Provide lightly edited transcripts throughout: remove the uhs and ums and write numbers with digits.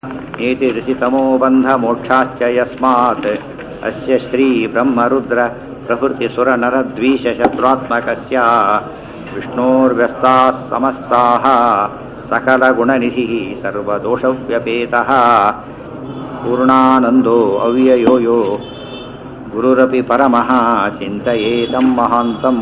ಏತಿ ಋಷಿತಮೋ ಬಂಧ ಮೋಕ್ಷಾಶ್ಚ ಯಸ್ಮಾತ್ ಅಸ್ಯ ಶ್ರೀ ಬ್ರಹ್ಮರುದ್ರ ಪ್ರಭೃತಿ ಸುರ ನರ ದ್ವಿಷ ಶತ್ರುತ್ಮಕಸ್ಯ ವಿಷ್ಣೋರ್ವ್ಯಸ್ತಾಃ ಸಮಸ್ತಾಃ ಸಕಲ ಗುಣನಿಧಿಃ ಸರ್ವದೋಷವ್ಯಪೇತಃ ಪೂರ್ಣಾನಂದೋ ಅವ್ಯಯೋ ಯೋ ಗುರುರಪಿ ಪರಮಃ ಚಿಂತಯೇತಂ ಮಹಾಂತಂ.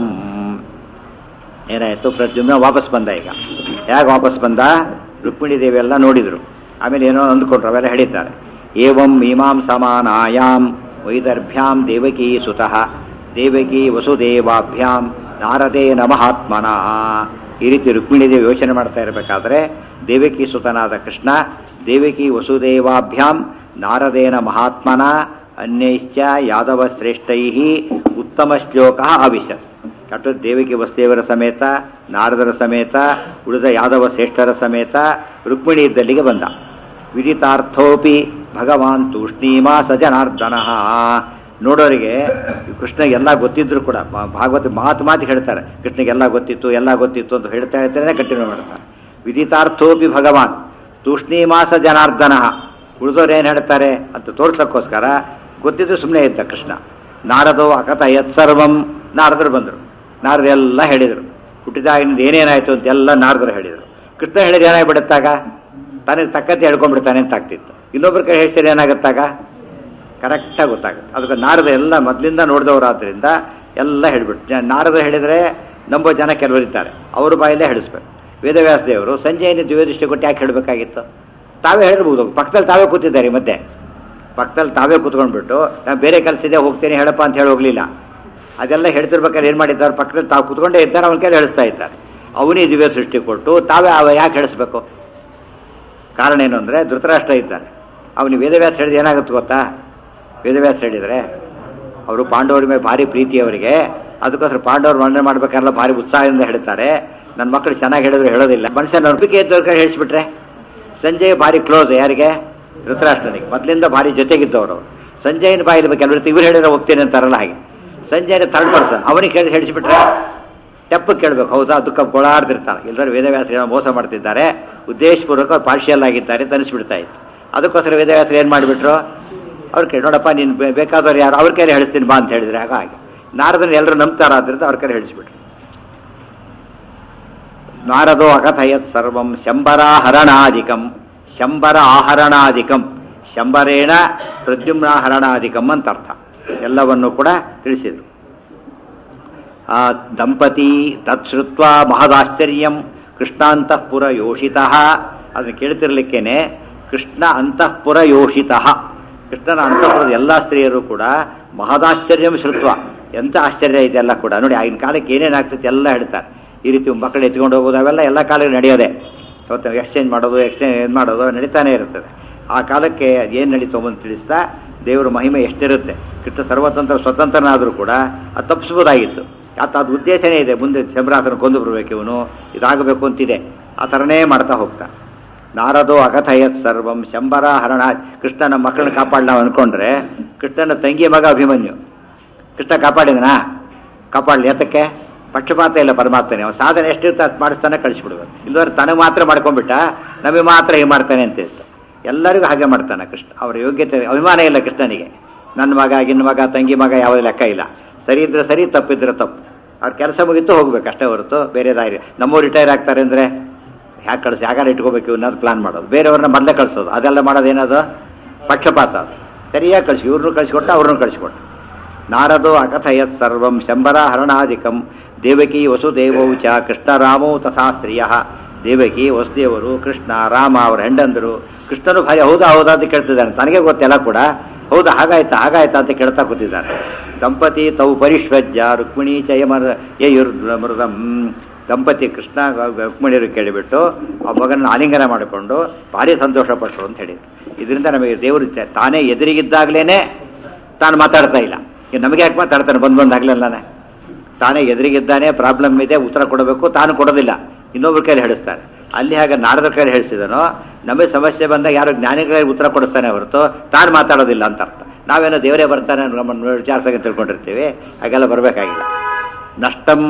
ಏನಾಯಿತು? ಪ್ರದ್ಯುಮ್ನ ವಾಪಸ್ ಬಂದ. ಈಗ ಹೇಗೆ ವಾಪಸ್ ಬಂದ? ರುಕ್ಮಿಣಿ ದೇವಿ ಎಲ್ಲ ನೋಡಿದರು, ಆಮೇಲೆ ಏನೋ ಅಂದುಕೊಂಡ್ರು, ಅವೆಲ್ಲ ಹೇಳಿದ್ದಾರೆ. ಏವಂ ಮೀಮಾಂ ಸಮಾನಾಯಾಂ ವೈದರ್ಭ್ಯಾಂ ದೇವಕೀ ಸುತಃ ದೇವಕೀ ವಸುದೇವಾಭ್ಯಾಂ ನಾರದೇನ ಮಹಾತ್ಮನಃ. ಈ ರೀತಿ ರುಕ್ಮಿಣಿ ದೇವಿ ಯೋಚನೆ ಮಾಡ್ತಾ ಇರಬೇಕಾದ್ರೆ ದೇವಕೀ ಸುತನಾದ ಕೃಷ್ಣ ದೇವಕೀ ವಸುದೇವಾಭ್ಯಾಂ ನಾರದೇನ ಮಹಾತ್ಮನ ಅನ್ಯೈಶ್ಚ ಯಾದವ ಶ್ರೇಷ್ಠೈ ಉತ್ತಮ ಶ್ಲೋಕ ಅವಿಶತ್. ಕಟ್ಟು ದೇವಕಿ ವಸುದೇವರ ಸಮೇತ ನಾರದರ ಸಮೇತ ಉಳಿದ ಯಾದವ ಶ್ರೇಷ್ಠರ ಸಮೇತ ರುಕ್ಮಿಣಿ ಇದ್ದಲ್ಲಿಗೆ ಬಂದ. ವಿದಿತಾರ್ಥೋಪಿ ಭಗವಾನ್ ತೂಷ್ಣೀಮಾಸ ಜನಾರ್ದನಃ. ನೋಡೋರಿಗೆ ಕೃಷ್ಣ ಎಲ್ಲ ಗೊತ್ತಿದ್ರು ಕೂಡ ಭಾಗವತ ಮಾತು ಹೇಳ್ತಾರೆ, ಕೃಷ್ಣಗೆಲ್ಲ ಗೊತ್ತಿತ್ತು ಎಲ್ಲ ಗೊತ್ತಿತ್ತು ಅಂತ ಹೇಳ್ತಾ ಹೇಳ್ತಾನೆ ಕಂಟಿನ್ಯೂ ಮಾಡ್ತಾರೆ. ವಿದಿತಾರ್ಥೋಪಿ ಭಗವಾನ್ ತೂಷ್ಣೀಮಾಸ ಜನಾರ್ದನಃ. ಉಳಿದವ್ರು ಏನು ಹೇಳ್ತಾರೆ ಅಂತ ತೋರ್ಸಕ್ಕೋಸ್ಕರ ಗೊತ್ತಿದ್ದು ಸುಮ್ಮನೆ ಇದ್ದ ಕೃಷ್ಣ. ನಾರದೋ ಅಕಥ ಯತ್ಸರ್ವಂ. ನಾರದರು ಬಂದರು, ನಾರದ ಎಲ್ಲ ಹೇಳಿದರು, ಹುಟ್ಟಿದಾಗಿನಿಂದ ಏನೇನಾಯಿತು ಅಂತ ಎಲ್ಲ ನಾರದರು ಹೇಳಿದರು. ಕೃಷ್ಣ ಹೇಳಿದ ಏನಾಗ್ಬಿಡುತ್ತಾಗ ತನಗೆ ತಕ್ಕಂತೆ ಹೇಳ್ಕೊಂಡ್ಬಿಡ್ತಾನೆ ಅಂತ ಆಗ್ತಿತ್ತು. ಇನ್ನೊಬ್ಬರ ಕೈ ಹೇಳ್ಸಿದ್ರೆ ಏನಾಗುತ್ತಾಗ ಕರೆಕ್ಟಾಗಿ ಗೊತ್ತಾಗುತ್ತೆ. ಅದಕ್ಕೆ ನಾರದ ಎಲ್ಲ ಮೊದಲಿಂದ ನೋಡಿದವರಾದ್ರಿಂದ ಎಲ್ಲ ಹೇಳ್ಬಿಟ್ಟು ನಾರದ ಹೇಳಿದರೆ ನಂಬೋ ಜನ ಕೆಲವರಿದ್ದಾರೆ, ಅವ್ರ ಬಾಯಲ್ಲೇ ಹೇಳಿಸ್ಬೇಕು. ವೇದವ್ಯಾಸ ದೇವರು ಸಂಜೆಯನ್ನು ದಿವ್ಯದೃಷ್ಟಿ ಕೊಟ್ಟು ಯಾಕೆ ಹೇಳಬೇಕಾಗಿತ್ತು? ತಾವೇ ಹೇಳ್ಬೋದು, ಪಕ್ಕದಲ್ಲಿ ತಾವೇ ಕೂತಿದ್ದಾರೆ. ಮತ್ತೆ ಪಕ್ಕದಲ್ಲಿ ತಾವೇ ಕೂತ್ಕೊಂಡ್ಬಿಟ್ಟು ನಾನು ಬೇರೆ ಕೆಲಸ ಇದೆ ಹೋಗ್ತೇನೆ ಹೇಳಪ್ಪ ಅಂತ ಹೇಳಿ ಹೋಗಲಿಲ್ಲ. ಅದೆಲ್ಲ ಹೇಳ್ತಿರ್ಬೇಕಾದ್ರೆ ಏನು ಮಾಡಿದ್ದಾರೆ? ಪಕ್ಕದಲ್ಲಿ ತಾವು ಕೂತ್ಕೊಂಡೇ ಇದ್ದಾರೆ, ಅವನ ಕೈಲಿ ಹೇಳಿಸ್ತಾ ಇದ್ದಾರೆ. ಅವನೇ ದಿವ್ಯ ಸೃಷ್ಟಿ ಕೊಟ್ಟು ತಾವೇ ಯಾಕೆ ಹೇಳಿಸ್ಬೇಕು? ಕಾರಣ ಏನು ಅಂದರೆ ಧೃತರಾಷ್ಟ್ರ ಇದ್ದಾನೆ, ಅವನಿಗೆ ವೇದವ್ಯಾಸ ಹೇಳಿದ ಏನಾಗುತ್ತೆ ಗೊತ್ತಾ? ವೇದವ್ಯಾಸ ಹೇಳಿದರೆ ಅವರು ಪಾಂಡವರ ಮೇಲೆ ಭಾರಿ ಪ್ರೀತಿ ಅವರಿಗೆ, ಅದಕ್ಕೋಸ್ಕರ ಪಾಂಡವರು ವರ್ಣನೆ ಮಾಡ್ಬೇಕಾರಲ್ಲ ಭಾರಿ ಉತ್ಸಾಹದಿಂದ ಹೇಳ್ತಾರೆ. ನನ್ನ ಮಕ್ಕಳು ಚೆನ್ನಾಗಿ ಹೇಳಿದ್ರು ಹೇಳೋದಿಲ್ಲ, ಮನುಷ್ಯನ ನಂಬಿಕೆ ಇದ್ದವ್ರ ಕಡೆ ಹೇಳಿಸ್ಬಿಟ್ರೆ. ಸಂಜಯ್ ಭಾರಿ ಕ್ಲೋಸ್ ಯಾರಿಗೆ? ಧೃತರಾಷ್ಟ್ರನಿಗೆ ಮೊದಲಿಂದ ಭಾರಿ ಜೊತೆಗಿದ್ದವರು. ಸಂಜಯನ ಬಾಯಿಲ್ ಕೆಲವರು ಇವ್ರು ಹೇಳಿದ್ರೆ ಹೋಗ್ತೇನೆ ಅಂತಾರಲ್ಲ, ಹಾಗೆ ಸಂಜಯನ ಥರ್ಡ್ ಪರ್ಸನ್ ಅವನಿಗೆ ಕೇಳಿ ಹೇಳಿಸ್ಬಿಟ್ರೆ ತೆಪ್ಪಕ್ಕೆ ಕೇಳಬೇಕು. ಹೌದಾ? ದುಃಖ ಗೋಳಾಡ್ತಿರ್ತಾರೆ. ಎಲ್ಲರೂ ವೇದವ್ಯಾಸರು ಮೋಸ ಮಾಡ್ತಿದ್ದಾರೆ, ಉದ್ದೇಶಪೂರ್ವಕ ಪಾರ್ಷಿಯಲ್ ಆಗಿದ್ದಾರೆ ಅಂತ ಅನಿಸ್ಬಿಡ್ತಾ ಇತ್ತು. ಅದಕ್ಕೋಸ್ಕರ ವೇದವ್ಯಾಸರು ಏನು ಮಾಡಿಬಿಟ್ರು? ಅವ್ರ ಕೈ ನೋಡಪ್ಪ ನೀನು ಬೇಕಾದವ್ರು ಯಾರು ಅವ್ರ ಕೈಲಿ ಹೇಳಿಸ್ತೀನಿ ಬಾ ಅಂತ ಹೇಳಿದ್ರೆ ಹಾಗೆ ನಾರದನ್ನು ಎಲ್ಲರೂ ನಂಬ್ತಾರಾದ್ರಿಂದ ಅವ್ರ ಕೈ ಹೇಳಿಸ್ಬಿಟ್ರು. ನಾರದೋ ಅಕಥಯತ್ ಸರ್ವಂ ಶಂಬರಾಹರಣಾಧಿಕಂ. ಶಂಬರ ಆಹರಣಾಧಿಕಂ, ಶಂಬರೇಣ ಪ್ರದ್ಯುಮ್ನಾಹರಣಾಧಿಕಂ ಅಂತ ಅರ್ಥ. ಎಲ್ಲವನ್ನು ಕೂಡ ತಿಳಿಸಿದರು. ಆ ದಂಪತಿ ತತ್ಶ್ರುತ್ವ ಮಹದಾಶ್ಚರ್ಯಂ ಕೃಷ್ಣಾಂತಃಪುರ ಯೋಷಿತಃ. ಅದನ್ನು ಕೇಳ್ತಿರ್ಲಿಕ್ಕೇನೆ ಕೃಷ್ಣ ಅಂತಃಪುರ ಯೋಷಿತಃ. ಕೃಷ್ಣನ ಅಂತಃಪುರದ ಎಲ್ಲ ಸ್ತ್ರೀಯರು ಕೂಡ ಮಹದಾಶ್ಚರ್ಯಂ ಶ್ರುತ್ವ. ಎಂಥ ಆಶ್ಚರ್ಯ ಇದೆಲ್ಲ ಕೂಡ ನೋಡಿ. ಆಗಿನ ಕಾಲಕ್ಕೆ ಏನೇನಾಗ್ತೈತೆ ಎಲ್ಲ ಹೇಳ್ತಾರೆ. ಈ ರೀತಿ ಮಕ್ಕಳು ಎತ್ಕೊಂಡು ಹೋಗೋದು ಅವೆಲ್ಲ ಎಲ್ಲ ಕಾಲಕ್ಕೆ ನಡೆಯೋದೆ. ಇವತ್ತು ಎಕ್ಸ್ಚೇಂಜ್ ಮಾಡೋದು ನಡೀತಾನೆ ಇರ್ತದೆ. ಆ ಕಾಲಕ್ಕೆ ಏನು ನಡೀತು ಅಂತ ತಿಳಿಸ್ತಾ ದೇವರ ಮಹಿಮೆ ಎಷ್ಟಿರುತ್ತೆ. ಕೃಷ್ಣ ಸರ್ವತಂತ್ರ ಸ್ವತಂತ್ರನಾದರೂ ಕೂಡ ಅದು ತಪ್ಪಿಸ್ಬೋದಾಗಿತ್ತು. ಅದು ಉದ್ದೇಶನೇ ಇದೆ, ಮುಂದೆ ಶಂಬರಾಸನ ಕೊಂದು ಬರಬೇಕು, ಇವನು ಇದಾಗಬೇಕು ಅಂತಿದೆ. ಆ ಥರನೇ ಮಾಡ್ತಾ ಹೋಗ್ತಾ. ನಾರದೋ ಅಕಥಯತ್ ಸರ್ವಂ ಶಂಬರಾಹರಣ. ಕೃಷ್ಣ ನಮ್ಮ ಮಕ್ಕಳನ್ನ ಕಾಪಾಡಲ ಅಂದ್ಕೊಂಡ್ರೆ ಕೃಷ್ಣನ ತಂಗಿಯ ಮಗ ಅಭಿಮನ್ಯು ಕೃಷ್ಣ ಕಾಪಾಡಿದನಾ? ಕಾಪಾಡಲಿ. ಯಾತಕ್ಕೆ? ಪಕ್ಷಪಾತ ಇಲ್ಲ ಪರಮಾತ್ಮನೇ. ಅವನ ಸಾಧನೆ ಎಷ್ಟಿರ್ತ ಅದು ಮಾಡಿಸ್ತಾನೆ ಕಳಿಸ್ಬಿಡ್ಬೇಕು. ಇಲ್ಲದ್ರೆ ತನಗೆ ಮಾತ್ರ ಮಾಡ್ಕೊಂಡ್ಬಿಟ್ಟ, ನಮಗೆ ಮಾತ್ರ ಹೀಗೆ ಮಾಡ್ತಾನೆ ಅಂತ ಇತ್ತು. ಎಲ್ಲರಿಗೂ ಹಾಗೆ ಮಾಡ್ತಾನೆ ಕೃಷ್ಣ. ಅವರ ಯೋಗ್ಯತೆ ಅಭಿಮಾನ ಇಲ್ಲ ಕೃಷ್ಣನಿಗೆ. ನನ್ನ ಮಗ ಗಿನ್ನ ಮಗ ತಂಗಿ ಮಗ ಯಾವುದೇ ಲೆಕ್ಕ ಇಲ್ಲ. ಸರಿ ಇದ್ರೆ ಸರಿ, ತಪ್ಪಿದ್ರೆ ತಪ್ಪು. ಅವ್ರ ಕೆಲಸ ಮುಗಿತು ಹೋಗ್ಬೇಕು ಅಷ್ಟೇ ಹೊರತು ಬೇರೆದಾರಿ. ನಮ್ಮವ್ರು ರಿಟೈರ್ ಆಗ್ತಾರೆ ಅಂದರೆ ಯಾಕೆ ಕಳಿಸಿ ಯಾಗಾರ ಇಟ್ಕೋಬೇಕು ಅನ್ನೋದು ಪ್ಲಾನ್ ಮಾಡೋದು, ಬೇರೆಯವ್ರನ್ನ ಮೊದಲೇ ಕಳಿಸೋದು, ಅದೆಲ್ಲ ಮಾಡೋದೇನದು ಪಕ್ಷಪಾತ. ಅದು ಸರಿಯಾಗಿ ಕಳಿಸಿ, ಇವ್ರನ್ನೂ ಕಳಿಸ್ಕೊಟ್ಟು ಅವ್ರನ್ನೂ ಕಳಿಸ್ಕೊಟ್ಟು. ನಾರದೋ ಅಕಥಯತ್ ಸರ್ವಂ ಶಂಬರಾಹರಣಾಧಿಕಂ ದೇವಕಿ ವಸುದೇವೌ ಚ ಕೃಷ್ಣ ರಾಮೋ ತಥಾ ಸ್ತ್ರೀಯ. ದೇವಕಿ ವಸುದೇವರು ಕೃಷ್ಣ ರಾಮ ಅವರ ಹೆಂಡಂದರು. ಕೃಷ್ಣನು ಭಾರಿ ಹೌದಾ ಅಂತ ಕೇಳ್ತಿದ್ದಾನೆ. ತನಗೆ ಗೊತ್ತೆಲ್ಲ ಕೂಡ ಹೌದಾ ಹಾಗಾಯ್ತಾ ಅಂತ ಕೇಳ್ತಾ ಕೂತಿದ್ದಾನೆ. ದಂಪತಿ ತೌ ಪರಿಶ್ವಜ್ಯ ರುಕ್ಮಿಣಿ ಚಯಮೃದಂ. ದಂಪತಿ ಕೃಷ್ಣ ರುಕ್ಮಿಣಿಯರು ಕೇಳಿಬಿಟ್ಟು ಆ ಮಗನ ಆಲಿಂಗನ ಮಾಡಿಕೊಂಡು ಭಾರಿ ಸಂತೋಷ ಪಟ್ಟರು ಅಂತ ಹೇಳಿದ್ರು. ಇದರಿಂದ ನಮಗೆ ದೇವರು ತಾನೇ ಎದುರಿಗಿದ್ದಾಗಲೇ ತಾನು ಮಾತಾಡ್ತಾ ಇಲ್ಲ. ನಮಗೆ ಯಾಕೆ ಮಾತಾಡ್ತಾನೆ? ಬಂದಾಗಲೇ ತಾನೇ ಎದುರಿಗಿದ್ದಾನೆ, ಪ್ರಾಬ್ಲಮ್ ಇದೆ, ಉತ್ತರ ಕೊಡಬೇಕು, ತಾನು ಕೊಡೋದಿಲ್ಲ, ಇನ್ನೊಬ್ರ ಕೈಲಿ ಹೇಳಿಸ್ತಾನೆ. ಅಲ್ಲಿ ಹಾಗೆ ನಾರದರ ಕೈಲಿ ಹೇಳಿಸಿದನೋ ನಮಗೆ ಸಮಸ್ಯೆ ಬಂದಾಗ ಯಾರು ಜ್ಞಾನಿಗಳಿಗೆ ಉತ್ತರ ಕೊಡಿಸ್ತಾನೆ ಹೊರತು ತಾನು ಮಾತಾಡೋದಿಲ್ಲ ಅಂತ ಅರ್ಥ. ನಾವೇನೋ ದೇವರೇ ಬರ್ತಾನೆ ನಮ್ಮನ್ನು ವಿಚಾರಿಸಾಗಿ ತಿಳ್ಕೊಂಡಿರ್ತೀವಿ, ಹಾಗೆಲ್ಲ ಬರಬೇಕಾಗಿಲ್ಲ. ನಷ್ಟಂ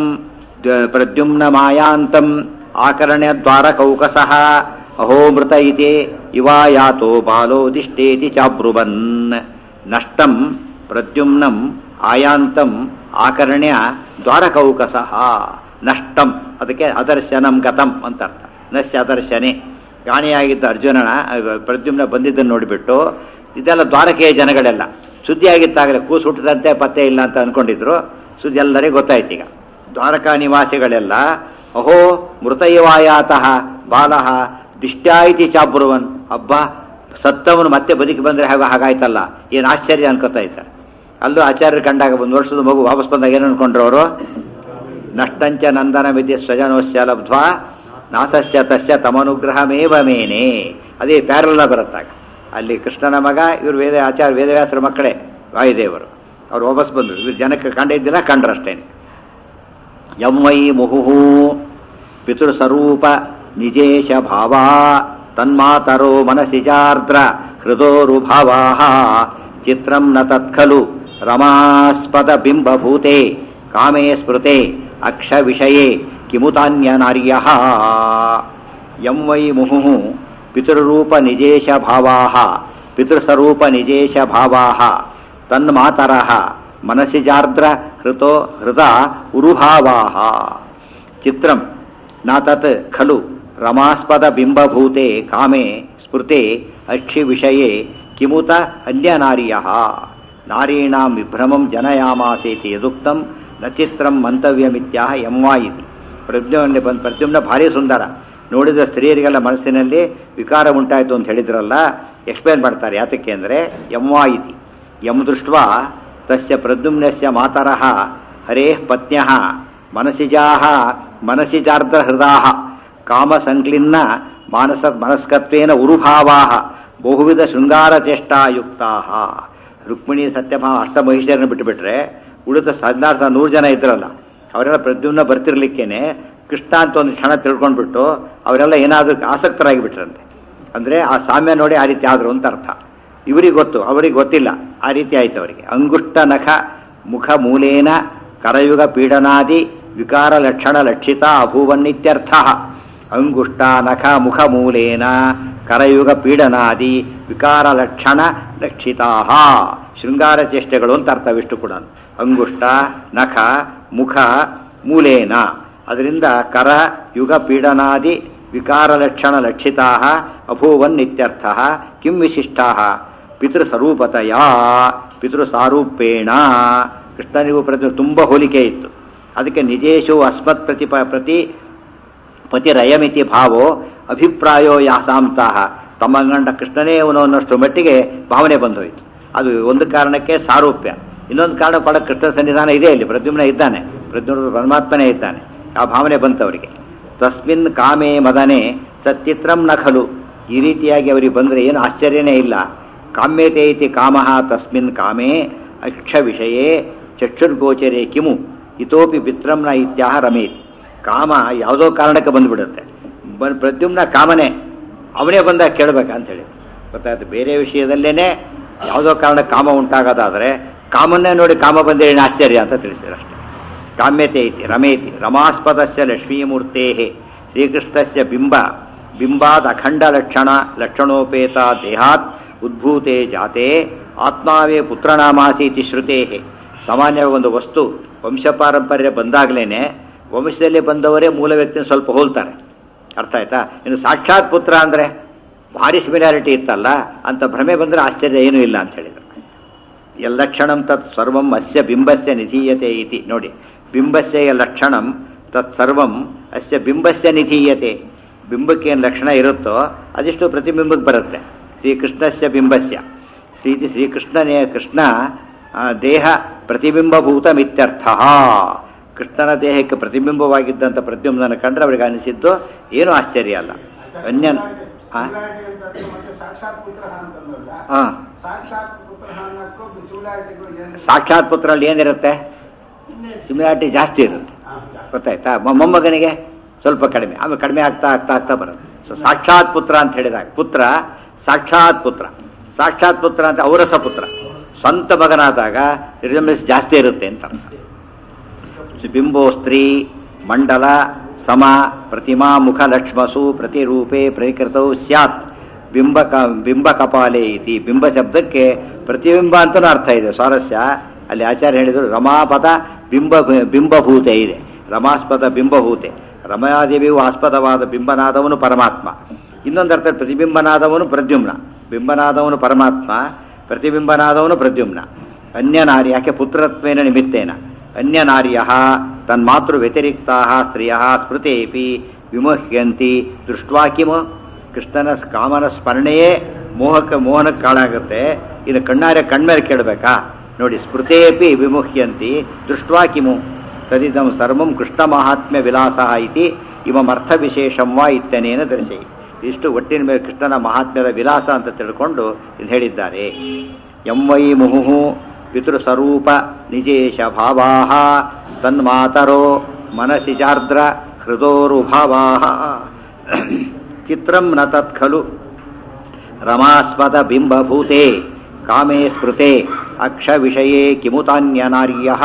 ಪ್ರದ್ಯುಮ್ನ ಮಾಯಾಂತಂ ಆಕರ್ಣ್ಯ ದ್ವಾರ ಕೌಕಸಃ ಅಹೋ ಮೃತ ಇತಿ ಇವಾಯಾತೋ ಬಾಲೋದಿಷ್ಟೇತಿ ಚಾಬ್ರುವನ್ ನಷ್ಟಂ ಪ್ರದ್ಯುಮ್ನಂ ಆಯಾಂತಂ ಆಕರ್ಣ್ಯ ದ್ವಾರಕೌಕಸಃ. ನಷ್ಟಂ ಅದಕ್ಕೆ ಅದರ್ಶನಂ ಗತಂ ಅಂತ ಅರ್ಥ. ನಶ್ಯ ಅದರ್ಶನೆ ಕಾಣಿಯಾಗಿದ್ದ ಅರ್ಜುನನ ಪ್ರದ್ಯುಮ್ನ ಬಂದಿದ್ದನ್ನು ನೋಡಿಬಿಟ್ಟು ಇದೆಲ್ಲ ದ್ವಾರಕೆಯ ಜನಗಳೆಲ್ಲ ಸುದ್ದಿ ಆಗಿತ್ತಾಗಲೇ ಕೂಸು ಹುಟ್ಟಿದಂತೆ ಪತ್ತೆ ಇಲ್ಲ ಅಂತ ಅಂದ್ಕೊಂಡಿದ್ರು. ಸುದ್ದಿ ಎಲ್ಲರಿಗೂ ಗೊತ್ತಾಯ್ತು. ಈಗ ದ್ವಾರಕಾ ನಿವಾಸಿಗಳೆಲ್ಲ ಅಹೋ ಮೃತಯವಾಯಾತಃ ಬಾಲಃ ದಿಷ್ಟ್ಯಾಯಿತಿ ಚಾಬ್ರುವನ್, ಹಬ್ಬ ಸತ್ತವನು ಮತ್ತೆ ಬದುಕಿ ಬಂದರೆ ಹಾಗಾಯ್ತಲ್ಲ, ಏನು ಆಶ್ಚರ್ಯ ಅನ್ಕೋತಾ ಇದ್ದಾರೆ. ಅಲ್ಲೂ ಆಚಾರ್ಯರು ಕಂಡಾಗ ಒಂದು ವರ್ಷದ ಮಗು ವಾಪಸ್ ಬಂದಾಗ ಏನು ಅನ್ಕೊಂಡ್ರು ಅವರು? ನಷ್ಟಂಚ ನಂದನ ಮಿತಿ ಸ್ವಜನೋಸ್ಯ ಲಬ್ಧ್ವಾ ನಾಥಸ್ಯ ತಸ್ಯ ತಮನುಗ್ರಹಮೇವ ಮೇನೆ. ಅದೇ ಪ್ಯಾರಲ್ಲ ಬರುತ್ತಾಗ ಅಲ್ಲಿ ಕೃಷ್ಣನ ಮಗ ಇವರು ವೇದವ್ಯಾಸರ ಮಕ್ಕಳೇ ವಾಯುದೇವರು. ಅವ್ರು ವಾಪಸ್ ಬಂದರು. ಇವ್ರು ಜನಕ್ಕೆ ಕಂಡಿದ್ದಿಲ್ಲ, ಕಂಡ್ರಷ್ಟೇನೆ. ಯಂ ವೈ ಮುಹುಃ ಪಿತೃಸ್ವರೂಪ ನಿಜೇಶ ಭಾವಾ ತನ್ಮಾತರೋ ಮನಸಿಜಾರ್ದ್ರ ಹೃದೋರುಭಾವಾಃ ಚಿತ್ರಂ ನ ತತ್ಖಲು ರಮಾಸ್ಪದ ಬಿಂಬಭೂತೆ ಕಾಮೇ ಸ್ಮೃತೆ ಅಕ್ಷ ವಿಷಯೇ ಕಿಮುತಾನ್ಯ ನಾರ್ಯಃ. ಯಂ ವೈ ಮುಹುಃ ಪಿತೃರೂಪ ನಿಜೇಶ ಭಾವಾಃ ಪಿತೃಸ್ವರೂಪ ನಿಜೇಶ ಭಾವಾಃ ತನ್ಮಾತರಃ ಮನಸಿಜಾರ್ದ್ರ ಹೃದ ಉರುಭಾವಾಃ ಚಿತ್ರಂ ನ ತತ್ ಖಲು ರಮಾಸ್ಪದ ಬಿಂಬಭೂತೆ ಕಾಮೇ ಸ್ಮೃತೆ ಅಕ್ಷಿ ವಿಷಯೇ ಕಿಮುತ ಅನ್ಯನಾರ್ಯಃ. ನಾರೀಣಾಂ ವಿಭ್ರಮಂ ಜನಯಾಮಾಸೇತಿ ಯದುಕ್ತಂ ನ ಚಿತ್ರಂ ಮಂತವ್ಯಮಿತ್ಯಾಹ ಯಂವಾ ಇತಿ. ಪ್ರದ್ಯುಮ್ನ ಭಾರಿ ಸುಂದರ, ನೋಡಿದ ಸ್ತ್ರೀಯರಿಗೆಲ್ಲ ಮನಸ್ಸಿನಲ್ಲಿ ವಿಕಾರ ಉಂಟಾಯಿತು ಅಂತ ಹೇಳಿದ್ರಲ್ಲ, ಎಕ್ಸ್ಪ್ಲೇನ್ ಮಾಡ್ತಾರೆ ಯಾತಕ್ಕೆ ಅಂದರೆ ಯಂವಾ ಇತಿ. ಯಂ ದೃಷ್ಟ್ವಾ ತಸ್ಯ ಪ್ರದ್ಯುಮ್ನಸ್ಯ ಮಾತರಃ ಹರೇಃ ಪತ್ನ್ಯಃ ಮನಸಿಜಾರ್ದ್ರ ಹೃದಾಃ ಕಾಮಸಂಕ್ಲಿನ್ನ ಮನಸ್ಕತ್ವೇನ ಉರುಭಾವಾಃ ಬಹುವಿಧ ಶೃಂಗಾರಚೇಷ್ಟಾಯುಕ್ತಾಃ. ರುಕ್ಮಿಣಿ ಸತ್ಯಭಾಮ ಅಷ್ಟಮಹಿಷರನ್ನು ಬಿಟ್ಟುಬಿಟ್ರೆ ಉಳಿದ 100 ಜನ ಇದ್ರಲ್ಲ, ಅವರೆಲ್ಲ ಪ್ರದ್ಯುಮ್ನ ಬರ್ತಿರ್ಲಿಕ್ಕೇನೆ ಕೃಷ್ಣ ಅಂತ ಒಂದು ಕ್ಷಣ ತಿಳ್ಕೊಂಡ್ಬಿಟ್ಟು ಅವರೆಲ್ಲ ಏನಾದರೂ ಆಸಕ್ತರಾಗಿ ಬಿಟ್ರಂತೆ. ಅಂದರೆ ಆ ಸಾಮ್ಯ ನೋಡಿ ಆ ರೀತಿ ಆದರು ಅಂತ ಅರ್ಥ. ಇವರಿಗೆ ಗೊತ್ತು, ಅವರಿಗೆ ಗೊತ್ತಿಲ್ಲ, ಆ ರೀತಿ ಆಯ್ತು ಅವರಿಗೆ. ಅಂಗುಷ್ಟ ನಖ ಮುಖ ಮೂಲೇನ ಕರಯುಗ ಪೀಡನಾದಿ ವಿಕಾರ ಲಕ್ಷಣ ಲಕ್ಷಿತ ಅಭೂವನ್ನಿತ್ಯರ್ಥ. ಅಂಗುಷ್ಟ ನಖ ಮುಖ ಮೂಲೇನ ಕರಯುಗ ಪೀಡನಾದಿ ವಿಕಾರ ಲಕ್ಷಣ ಲಕ್ಷಿತಾ ಶೃಂಗಾರ ಚೇಷ್ಟೆಗಳು ಅಂತ ಅರ್ಥ. ವಿಷ್ಟು ಕೂಡ ಅಂಗುಷ್ಟ ನಖ ಮುಖ ಮೂಲೇನ, ಅದರಿಂದ ಕರ ಯುಗ ಪೀಡನಾದಿ ವಿಕಾರ ಲಕ್ಷಣ ಲಕ್ಷಿತಾ ಅಭೂವನ್ನಿತ್ಯರ್ಥ. ಕಿಂ ವಿಶಿಷ್ಟಾ ಪಿತೃಸ್ವರೂಪತೆಯ ಪಿತೃಸಾರೂಪೇಣ. ಕೃಷ್ಣನಿಗೂ ಪ್ರತಿ ತುಂಬ ಹೋಲಿಕೆ ಇತ್ತು. ಅದಕ್ಕೆ ನಿಜೇಶು ಅಸ್ಮತ್ ಪತಿರಯಮಿತಿ ಭಾವೋ ಅಭಿಪ್ರಾಯೋ ಯಾಸಾಂತಹ. ತಮ್ಮ ಗಂಡ ಕೃಷ್ಣನೇ ಅವನು ಅನ್ನೋಷ್ಟು ಮಟ್ಟಿಗೆ ಭಾವನೆ ಬಂದೋಯ್ತು. ಅದು ಒಂದು ಕಾರಣಕ್ಕೆ ಸಾರೂಪ್ಯ, ಇನ್ನೊಂದು ಕಾರಣ ಕೂಡ ಕೃಷ್ಣ ಸನ್ನಿಧಾನ ಇದೆ, ಇಲ್ಲಿ ಪ್ರದ್ಯುಮ್ನ ಇದ್ದಾನೆ, ಪ್ರದ್ಯುಮ್ನ ಪರಮಾತ್ಮನೇ ಇದ್ದಾನೆ, ಆ ಭಾವನೆ ಬಂತವರಿಗೆ. ತಸ್ಮಿನ್ ಕಾಮೇ ಮದನೆ ಸಚಿತ್ರಂ ನ ಖಲು. ಈ ರೀತಿಯಾಗಿ ಅವರಿಗೆ ಬಂದರೆ ಏನು ಆಶ್ಚರ್ಯನೇ ಇಲ್ಲ. ಕಾಮ್ಯತೆ ಇತಿ ಕಾಮಃ ತಸ್ಮಿನ್ ಕಾಮೇ ಅಕ್ಷ ವಿಷಯೇ ಚಕ್ಷುರ್ಗೋಚರೇ ಕಿಮು ಇತೋಪಿ ಪಿತ್ರಂ ನ ಇತ್ಯಾಹ ರಮೇತ್. ಕಾಮ ಯಾವುದೋ ಕಾರಣಕ್ಕೆ ಬಂದುಬಿಡುತ್ತೆ. ಪ್ರದ್ಯುಮ್ನ ಕಾಮನೆ ಅವನೇ ಬಂದಾಗ ಕೇಳಬೇಕಂತ ಹೇಳಿ ಗೊತ್ತಾಯ್ತು. ಬೇರೆ ವಿಷಯದಲ್ಲೇನೆ ಯಾವುದೋ ಕಾರಣಕ್ಕೆ ಕಾಮ ಉಂಟಾಗೋದಾದರೆ ಕಾಮನ್ನೇ ನೋಡಿ ಕಾಮ ಬಂದೇ ಏನು ಆಶ್ಚರ್ಯ ಅಂತ ತಿಳಿಸಿದ್ರು ಅಷ್ಟೇ. ಕಾಮ್ಯತೆ ಇತಿ ರಮೇತಿ ರಮಾಸ್ಪದಸ್ಯ ಲಕ್ಷ್ಮೀಮೂರ್ತೆ ಶ್ರೀಕೃಷ್ಣಸ್ಯ ಬಿಂಬಾದ್ ಅಖಂಡ ಲಕ್ಷಣೋಪೇತ ದೇಹಾತ್ ಉದ್ಭೂತೆ ಜಾತೆ ಆತ್ಮಾವೇ ಪುತ್ರನಾಮಾಸೀತಿ ಶ್ರುತೇ. ಸಾಮಾನ್ಯವಾಗಿ ಒಂದು ವಸ್ತು ವಂಶಪಾರಂಪರ್ಯ ಬಂದಾಗಲೇ ವಂಶದಲ್ಲಿ ಬಂದವರೇ ಮೂಲ ವ್ಯಕ್ತಿನ ಸ್ವಲ್ಪ ಹೋಲ್ತಾರೆ, ಅರ್ಥ ಆಯ್ತಾ. ಇನ್ನು ಸಾಕ್ಷಾತ್ ಪುತ್ರ ಅಂದರೆ ಭಾರಿ ಸಿಮಿಲಾರಿಟಿ ಇತ್ತಲ್ಲ ಅಂತ ಭ್ರಮೆ ಬಂದರೆ ಆಶ್ಚರ್ಯ ಏನೂ ಇಲ್ಲ ಅಂತ ಹೇಳಿದರು. ಯಲ್ಲಕ್ಷಣಂ ತತ್ ಸರ್ವಂ ಅಸ್ಯ ಬಿಂಬಸ್ಯ ನಿಧೀಯತೆ ಇತಿ. ನೋಡಿ, ಬಿಂಬಸ್ಯ ಲಕ್ಷಣಂ ತತ್ ಸರ್ವಂ ಅಸ್ಯ ಬಿಂಬಸ್ಯ ನಿಧೀಯತೆ. ಬಿಂಬಕ್ಕೆ ಏನು ಲಕ್ಷಣ ಇರುತ್ತೋ ಅದಿಷ್ಟು ಪ್ರತಿಬಿಂಬಕ್ಕೆ ಬರುತ್ತೆ. ಶ್ರೀಕೃಷ್ಣಸ್ಯ ಬಿಂಬಸ್ಯ ಶ್ರೀಕೃಷ್ಣನೇ ಕೃಷ್ಣ ದೇಹ ಪ್ರತಿಬಿಂಬಭೂತಮಿತ್ಯರ್ಥ. ಕೃಷ್ಣನ ದೇಹಕ್ಕೆ ಪ್ರತಿಬಿಂಬವಾಗಿದ್ದಂಥ ಪ್ರದ್ಯುಮ್ನ ಕಂಡ್ರೆ ಅವರಿಗೆ ಅನಿಸಿದ್ದು ಏನೂ ಆಶ್ಚರ್ಯ ಅಲ್ಲ. ಅನ್ಯ ಸಾಕ್ಷಾತ್ ಪುತ್ರಲ್ಲಿ ಏನಿರುತ್ತೆ, ಸಿಮಿಲಾರಿಟಿ ಜಾಸ್ತಿ ಇರುತ್ತೆ, ಗೊತ್ತಾಯ್ತಾ. ಮೊಮ್ಮಗನಿಗೆ ಸ್ವಲ್ಪ ಕಡಿಮೆ, ಆಮೇಲೆ ಕಡಿಮೆ ಆಗ್ತಾ ಆಗ್ತಾ ಆಗ್ತಾ ಬರುತ್ತೆ. ಸೊ ಸಾಕ್ಷಾತ್ ಪುತ್ರ ಅಂತ ಹೇಳಿದಾಗ ಪುತ್ರ ಸಾಕ್ಷಾತ್ ಪುತ್ರ ಅಂತ ಔರಸ ಪುತ್ರ, ಸ್ವಂತ ಮಗನಾದಾಗ ರಿಸೆಂಬ್ಲೆನ್ಸ್ ಜಾಸ್ತಿ ಇರುತ್ತೆ ಅಂತ ಅರ್ಥ. ಬಿಂಬೋ ಸ್ತ್ರೀ ಮಂಡಲ ಸಮ ಪ್ರತಿಮಾ ಮುಖ ಲಕ್ಷ್ಮಸು ಪ್ರತಿರೂಪೇ ಪ್ರಕೃತೌ ಸ್ಯಾತ್ ಬಿಂಬ ಕಪಾಲೆ ಇತಿ. ಬಿಂಬ ಶಬ್ದಕ್ಕೆ ಪ್ರತಿಬಿಂಬ ಅಂತಲೂ ಅರ್ಥ ಇದೆ. ಸ್ವಾರಸ್ಯ ಅಲ್ಲಿ ಆಚಾರ್ಯ ಹೇಳಿದರು ರಮಾಪದ ಬಿಂಬಭೂತೆ ಇದೆ. ರಮಾಸ್ಪದ ಬಿಂಬಭೂತೆ, ರಮಾದೇವಿಯು ಆಸ್ಪದವಾದ ಬಿಂಬನಾದವನು ಪರಮಾತ್ಮ. ಇನ್ನೊಂದು ಅರ್ಥ ಪ್ರತಿಬಿಂಬನಾದವನು ಪ್ರದ್ಯುಮ್ನ. ಬಿಂಬನಾದವನು ಪರಮಾತ್ಮ, ಪ್ರತಿಬಿಂಬನಾದವನು ಪ್ರದ್ಯುಮ್ನ. ಅನ್ಯನಾರ್ಯ ಯಾಕೆ ಪುತ್ರತ್ವೇನ ನಿಮಿತ್ತೇನ ಅನ್ಯನಾರ್ಯ ತನ್ಮಾತೃ ವ್ಯತಿರಿಕ್ತಾ ಸ್ತ್ರೀಯ ಸ್ಮೃತೇಪಿ ವಿಮುಹ್ಯಂತಿ ದೃಷ್ಟ್ವಾ ಕಿಮು. ಕೃಷ್ಣನ ಕಾಮನ ಸ್ಮರಣೆಯೇ ಮೋಹನಕ್ಕೆ ಕಾಳಾಗುತ್ತೆ. ಇದು ಕಣ್ಣಾರೆ ಕಣ್ಮೇಲೆ ಕೇಳಬೇಕಾ ನೋಡಿ. ಸ್ಮೃತೇಪಿ ವಿಮುಹ್ಯಂತಿ ದೃಷ್ಟ್ವಾ ಕಿಮು ತದಿದಂ ಸರ್ವಂ ಕೃಷ್ಣ ಮಹಾತ್ಮ್ಯ ವಿಲಾಸ ಇತಿ ಇವಮರ್ಥ ವಿಶೇಷಂ ವಾ ಇತ್ಯನೇನ ದರ್ಶಿ. ಇಷ್ಟು ಒಟ್ಟಿನ ಮೇಲೆ ಕೃಷ್ಣನ ಮಹಾತ್ಮ್ಯದ ವಿಲಾಸ ಅಂತ ತಿಳ್ಕೊಂಡು ಇದು ಹೇಳಿದ್ದಾರೆ. ಯಂ ವೈ ಮುಹುಃ ಪಿತೃಸ್ವರೂಪ ನಿಜೇಶ ಭಾವಾಃ ತನ್ಮಾತರೋ ಮನಸಿ ಚಾರ್ದ್ರ ಹೃದೋರುಭಾವಾಃ ಚಿತ್ರಂ ನ ತತ್ ಖಲು ರಮಾಸ್ಪದ ಬಿಂಬಭೂತೆ ಕಾಮೇ ಸ್ಮೃತೆ ಅಕ್ಷ ವಿಷಯೇ ಕಿಮುತಾನ್ಯನಾರ್ಯಃ.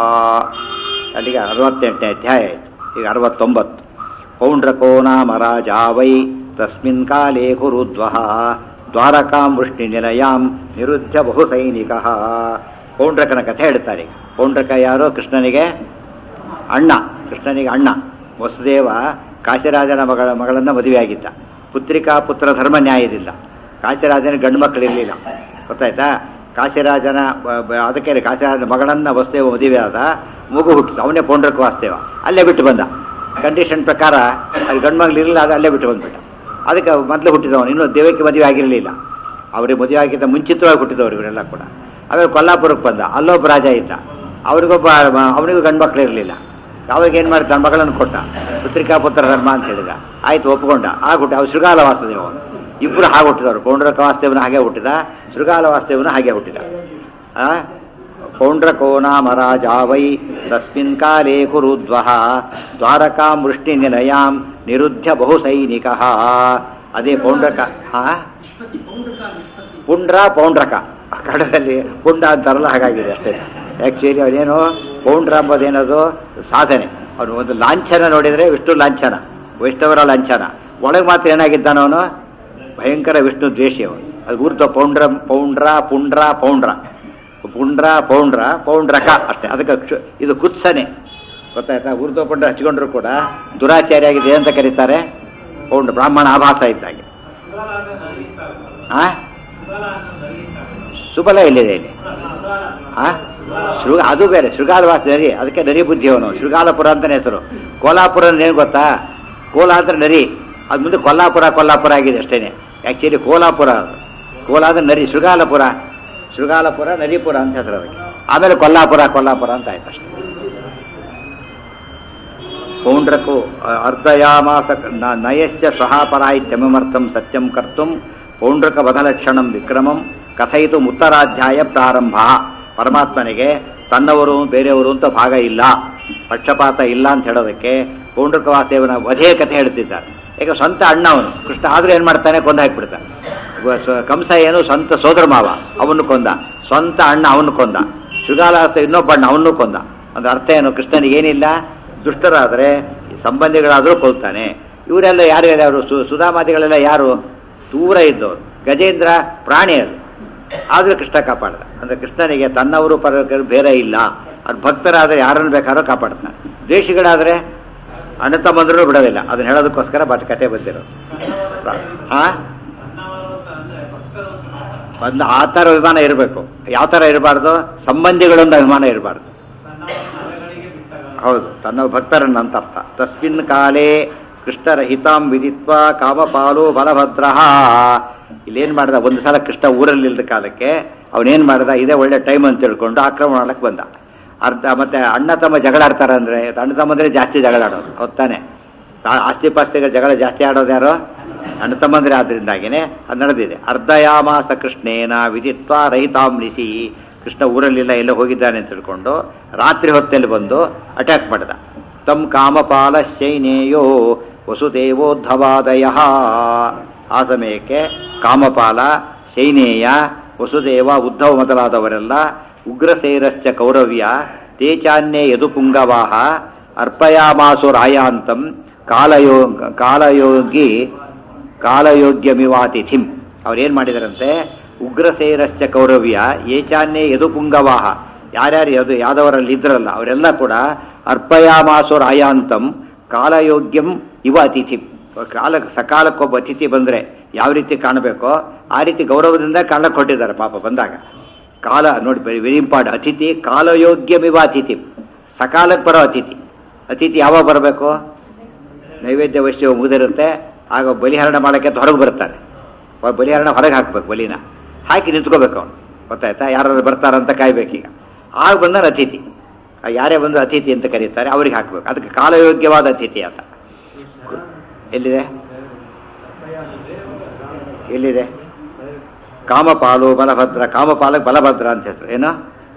ಅಲ್ಲಿಗೆ 68ನೇ ಅಧ್ಯಾಯ ಆಯಿತು. ಈಗ 69. ಪೌಂಡ್ರಕೋ ನಾಮ ರಾಜ ವೈ ತಸ್ಮಿನ್ ಕಾಲೇ ಕುರುದ್ವಃ ದ್ವಾರಕಾಂ ವೃಷ್ಣಿ ನಿಲಯಾಂ ನಿರುದ್ಧ ಬಹು ಸೈನಿಕಃ. ಪೌಂಡ್ರಕನ ಕಥೆ ಹೇಳ್ತಾರೆ. ಪೌಂಡ್ರಕ ಯಾರೋ ಕೃಷ್ಣನಿಗೆ ಅಣ್ಣ. ಕೃಷ್ಣನಿಗೆ ಅಣ್ಣ. ವಸುದೇವ ಕಾಶಿರಾಜನ ಮಗಳನ್ನು ಮದುವೆಯಾಗಿದ್ದ. ಪುತ್ರಿಕಾ ಪುತ್ರ ಧರ್ಮ ನ್ಯಾಯದಿಂದ ಕಾಶಿರಾಜನ ಗಂಡು ಮಕ್ಕಳಿರಲಿಲ್ಲ. ಗೊತ್ತಾಯ್ತಾ? ಕಾಶಿರಾಜನ ಅದಕ್ಕೆ ಕಾಶಿರಾಜನ ಮಗಳನ್ನು ವಸುದೇವ ಮದುವೆ ಆದ. ಮಗು ಹುಟ್ಟಿತು. ಅವನೇ ಪೌಂಡ್ರಕ ವಾಸುದೇವ. ಅಲ್ಲೇ ಬಿಟ್ಟು ಬಂದ. ಕಂಡೀಷನ್ ಪ್ರಕಾರ ಅಲ್ಲಿ ಗಂಡು ಮಗಳಿರಲಿಲ್ಲ, ಅದು ಅಲ್ಲೇ ಬಿಟ್ಟು ಬಂದ್ಬಿಟ್ಟ. ಅದಕ್ಕೆ ಮೊದಲು ಹುಟ್ಟಿದವನು. ಇನ್ನೂ ದೇವಕ್ಕೆ ಮದುವೆ ಆಗಿರಲಿಲ್ಲ. ಅವ್ರಿಗೆ ಮದುವೆ ಆಗಿದ್ದ ಮುಂಚಿತವಾಗಿ ಹುಟ್ಟಿದವರು ಇವರೆಲ್ಲ ಕೂಡ. ಆಮೇಲೆ ಕೊಲ್ಲಾಪುರಕ್ಕೆ ಬಂದ. ಅಲ್ಲೊಬ್ಬ ರಾಜ ಇದ್ದ. ಅವನಿಗೂ ಗಂಡು ಮಕ್ಕಳು ಇರಲಿಲ್ಲ. ಅವಾಗ ಏನು ಮಾಡಿ ಗಂಡು ಮಗಳನ್ನು ಕೊಟ್ಟ. ಪುತ್ರಿಕಾ ಪುತ್ರ ಧರ್ಮ ಅಂತ ಹೇಳಿದ. ಆಯ್ತು, ಒಪ್ಪಿಕೊಂಡ. ಆಗ್ಬಿಟ್ಟು ಅವ್ರು ಶೃಗಾಲ ವಾಸುದೇವ. ಇಬ್ಬರು ಹಾಗೆ ಹುಟ್ಟಿದವರು. ಪೌಂಡ್ರಕ ವಾಸುದೇವನ ಹಾಗೆ ಹುಟ್ಟಿದ, ಶೃಗಾಲ ವಾಸುದೇವನ ಹಾಗೆ ಹುಟ್ಟಿದ. ಪೌಂಡ್ರಕೋ ನಾಮ ರಾಜ ವೈ ತಸ್ಮಿನ್ ಕಾಲೇ ಕುರುದ್ವಃ ದ್ವಾರಕಾಂ ವೃಷ್ಣಿ ನಿಲಯಾಂ ನಿರುದ್ಧ ಬಹು ಸೈನಿಕಃ. ಅದೇ ಪೌಂಡ್ರಕ. ಪೌಂಡ್ರಕ ಕನ್ನಡದಲ್ಲಿ ಪುಂಡ ಅಂತಾರಲ್ಲ, ಹಾಗಾಗಿದೆ ಅಷ್ಟೇ. ಆ್ಯಕ್ಚುಲಿ ಅವನೇನು ಪೌಂಡ್ರ ಅಂಬೋದೇನದು ಸಾಧನೆ. ಅವನು ಒಂದು ಲಾಂಛನ ನೋಡಿದರೆ ವಿಷ್ಣು ಲಾಂಛನ, ವೈಷ್ಣವರ ಲಾಂಛನ. ಒಳಗೆ ಮಾತ್ರ ಏನಾಗಿದ್ದಾನವನು ಭಯಂಕರ ವಿಷ್ಣು ದ್ವೇಷಿ ಅವನು. ಅದು ಊರ್ತ ಪೌಂಡ್ರಕ ಅಷ್ಟೇ. ಅದಕ್ಕೆ ಇದು ಕುತ್ಸನೆ. ಗೊತ್ತಾಯ್ತಾ? ಊರ್ಧ್ವ ಪುಂಡ್ರ ಹಚ್ಕೊಂಡ್ರು ಕೂಡ ದುರಾಚಾರಿ ಆಗಿದೆ ಅಂತ ಕರೀತಾರೆ. ಪೌಂಡ್ರ ಬ್ರಾಹ್ಮಣ ಆಭಾಸ ಇದ್ದಾಗೆ. ಸುಬಲ ಎಲ್ಲಿದೆ ಇಲ್ಲಿ? ಅದು ಬೇರೆ. ಶೃಗಾಲವಾಸ ನರಿ. ಅದಕ್ಕೆ ನರಿ ಬುದ್ಧಿ ಅವನು. ಶೃಗಾಲಪುರ ಅಂತಾನೆ ಹೆಸರು. ಕೋಲಾಪುರ ಏನು ಗೊತ್ತಾ? ಕೋಲ ಅಂದ್ರೆ ನರಿ. ಅದು ಮುಂದೆ ಕೊಲ್ಲಾಪುರ ಆಗಿದೆ ಅಷ್ಟೇನೆ. ಆ್ಯಕ್ಚುಲಿ ಕೋಲಾಪುರ. ಕೋಲ ಅಂದ್ರೆ ನರಿ. ಶೃಗಾಲಪುರ ನರಿಪುರ ಅಂತ ಹೆಸರು ಅದಕ್ಕೆ. ಆಮೇಲೆ ಕೊಲ್ಲಾಪುರ ಅಂತ ಆಯ್ತು ಅಷ್ಟೇ. ಪೌಂಡ್ರಕು ಅರ್ಧಯಾಮಾಸ ನಯಶ್ಚ ಸ್ವಹಾಪರ ಇತ್ಯಮರ್ಥಂ ಸತ್ಯಂ ಕರ್ತುಂ ಪೌಂಡ್ರಕ ವಧಲಕ್ಷಣಂ ವಿಕ್ರಮಂ ಕಥಯಿತು ಉತ್ತರಾಧ್ಯಾಯ ಪ್ರಾರಂಭ. ಪರಮಾತ್ಮನಿಗೆ ತನ್ನವರು ಬೇರೆಯವರು ಅಂತ ಭಾಗ ಇಲ್ಲ, ಪಕ್ಷಪಾತ ಇಲ್ಲ ಅಂತ ಹೇಳೋದಕ್ಕೆ ಪೌಂಡ್ರಕ ವಾಸುದೇವನ ವಧೆ ಕಥೆ ಹೇಳ್ತಿದ್ದಾರೆ. ಈಗ ಸ್ವಂತ ಅಣ್ಣ ಅವನು ಕೃಷ್ಣ. ಆದರೂ ಏನು ಮಾಡ್ತಾನೆ? ಕೊಂದು ಹಾಕಿಬಿಡ್ತಾನೆ. ಕಂಸ ಏನು ಸ್ವಂತ ಸೋದರ ಮಾವ, ಅವನು ಕೊಂದ. ಸ್ವಂತ ಅಣ್ಣ ಅವನು ಕೊಂದ. ಶೃಗಾಲಹಸ್ತ ಇನ್ನೊಬ್ಬ ಅಣ್ಣ ಅವನು ಕೊಂದ. ಅಂದ್ರೆ ಅರ್ಥ ಏನು? ಕೃಷ್ಣನಿಗೆ ಏನಿಲ್ಲ. ದುಷ್ಟರಾದರೆ ಸಂಬಂಧಿಗಳಾದರೂ ಕೊಲ್ತಾನೆ. ಇವರೆಲ್ಲ ಯಾರು? ಸುಧಾಮಾದಿಗಳೆಲ್ಲ ಯಾರು? ದೂರ ಇದ್ದವರು. ಗಜೇಂದ್ರ ಪ್ರಾಣಿ ಅದು. ಆದರೂ ಕೃಷ್ಣ ಕಾಪಾಡ್ದ. ಅಂದರೆ ಕೃಷ್ಣನಿಗೆ ತನ್ನವರು ಪರ ಬೇರೆ ಇಲ್ಲ. ಅವ್ರ ಭಕ್ತರಾದರೆ ಯಾರನ್ನು ಬೇಕಾದ್ರೂ ಕಾಪಾಡ್ತಾನೆ. ದ್ವೇಷಿಗಳಾದರೆ ಅಣ್ಣ ತಮ್ಮಂದ್ರೂ ಬಿಡೋದಿಲ್ಲ. ಅದನ್ನ ಹೇಳೋದಕ್ಕೋಸ್ಕರ ಕತೆ ಬಂದಿರೋದು. ಒಂದು ಆ ಥರ ಅಭಿಮಾನ ಇರಬೇಕು. ಯಾವ ಥರ ಇರಬಾರ್ದು? ಸಂಬಂಧಿಗಳೊಂದು ಅಭಿಮಾನ ಇರಬಾರ್ದು. ಹೌದು, ತನ್ನ ಭಕ್ತರನ್ನ ಅಂತ ಅರ್ಥ. ತಸ್ಮಿನ್ ಕಾಲೇ ಕೃಷ್ಣರಹಿತಾಂ ವಿದಿತ್ವ ಕಾಮಪಾಲು ಬಲಭದ್ರ. ಇಲ್ಲೇನು ಮಾಡ್ದ? ಒಂದು ಸಲ ಕೃಷ್ಣ ಊರಲ್ಲಿಲ್ಲದ ಕಾಲಕ್ಕೆ ಅವನೇನು ಮಾಡ್ದ? ಇದೇ ಒಳ್ಳೆ ಟೈಮ್ ಅಂತ ತಿಳ್ಕೊಂಡು ಆಕ್ರಮಣ ಮಾಡಕ್ಕೆ ಬಂದ. ಮತ್ತೆ ಅಣ್ಣ ತಮ್ಮ ಜಗಳ ಆಡ್ತಾರೆ. ಅಂದರೆ ಅಣ್ಣ ತಮ್ಮಂದ್ರೆ ಜಾಸ್ತಿ ಜಗಳ ಆಡೋದು. ಹೊತ್ತಾನೆ ಆಸ್ತಿ ಪಾಸ್ತಿಗೆ ಜಗಳ ಜಾಸ್ತಿ ಆಡೋದು ಯಾರು? ಅಣ್ಣ ತಮ್ಮಂದ್ರೆ. ಆದ್ರಿಂದಾಗಿನೇ ಅದು ನಡೆದಿದೆ. ಅರ್ಧಯಾಮಾಸ ಕೃಷ್ಣೇನ ವಿದಿತ್ವ ರಹಿತಾಂನಿಸಿ. ಕೃಷ್ಣ ಊರಲ್ಲಿಲ್ಲ, ಎಲ್ಲ ಹೋಗಿದ್ದಾನೆ ಅಂತ ತಿಳ್ಕೊಂಡು ರಾತ್ರಿ ಹೊತ್ತಲ್ಲಿ ಬಂದು ಅಟ್ಯಾಕ್ ಮಾಡಿದ. ತಮ್ ಕಾಮಪಾಲ ಶೈನೇಯೋ ವಸುದೇವೋದ್ಧವಾದಯ. ಆ ಸಮಯಕ್ಕೆ ಕಾಮಪಾಲ, ಶೈನೇಯ, ವಸುದೇವ, ಉದ್ಧವ ಮೊದಲಾದವರೆಲ್ಲ ಉಗ್ರಸೇರಶ್ಚ ಕೌರವ್ಯ ತೇಚಾನ್ಯೇ ಯದುಪುಂಗವಾಹ ಅರ್ಪಯಾಮಾಸು ರಾಯಾಂತಂ ಕಾಲಯೋಗಿ ಕಾಲಯೋಗ್ಯಮಿವಾತಿಥಿಂ. ಅವ್ರೇನು ಮಾಡಿದಾರಂತೆ, ಉಗ್ರಸೇನಶ್ಚ ಕೌರವ್ಯ ಏಚಾನ್ಯೇ ಯದು ಪುಂಗವಾಹ, ಯಾರ್ಯಾರು ಯಾದವರಲ್ಲಿ ಇದ್ರಲ್ಲ ಅವರೆಲ್ಲ ಕೂಡ ಅರ್ಪಯಾಮಾಸುರ ಆಯಾಂತಂ ಕಾಲಯೋಗ್ಯಂ ಇವ ಅತಿಥಿ. ಸಕಾಲಕ್ಕೊಬ್ಬ ಅತಿಥಿ ಬಂದರೆ ಯಾವ ರೀತಿ ಕಾಣಬೇಕೋ ಆ ರೀತಿ ಗೌರವದಿಂದ ಕಾಣಕ್ಕೆ ಕೊಟ್ಟಿದ್ದಾರೆ ಪಾಪ ಬಂದಾಗ. ಕಾಲ ನೋಡಿ, ವೆರಿ ಇಂಪಾರ್ಟೆಂಟ್. ಅತಿಥಿ ಕಾಲಯೋಗ್ಯಮಿವ ಅತಿಥಿ, ಸಕಾಲಕ್ಕೆ ಬರೋ ಅತಿಥಿ. ಅತಿಥಿ ಯಾವಾಗ ಬರಬೇಕು? ನೈವೇದ್ಯ ವೈಷ್ಣವ ಮುಗಿದಿರುತ್ತೆ, ಆಗ ಬಲಿಹರಣ ಮಾಡೋಕ್ಕೆ ಹೊರಗೆ ಬರ್ತಾರೆ. ಬಲಿಹರಣ ಹೊರಗೆ ಹಾಕ್ಬೇಕು, ಬಲಿನ ಹಾಕಿ ನಿಂತ್ಕೋಬೇಕು ಅವನು, ಗೊತ್ತಾಯ್ತಾ? ಯಾರು ಬರ್ತಾರಂತ ಕಾಯ್ಬೇಕೀಗ. ಆಗ ಬಂದರೆ ಅತಿಥಿ, ಯಾರೇ ಬಂದು ಅತಿಥಿ ಅಂತ ಕರೀತಾರೆ ಅವ್ರಿಗೆ ಹಾಕಬೇಕು. ಅದಕ್ಕೆ ಕಾಲಯೋಗ್ಯವಾದ ಅತಿಥಿ ಅಂತ. ಎಲ್ಲಿದೆ ಎಲ್ಲಿದೆ? ಕಾಮಪಾಲು ಬಲಭದ್ರ, ಕಾಮಪಾಲಕ್ಕೆ ಬಲಭದ್ರ ಅಂತ ಹೆಸರು. ಏನು?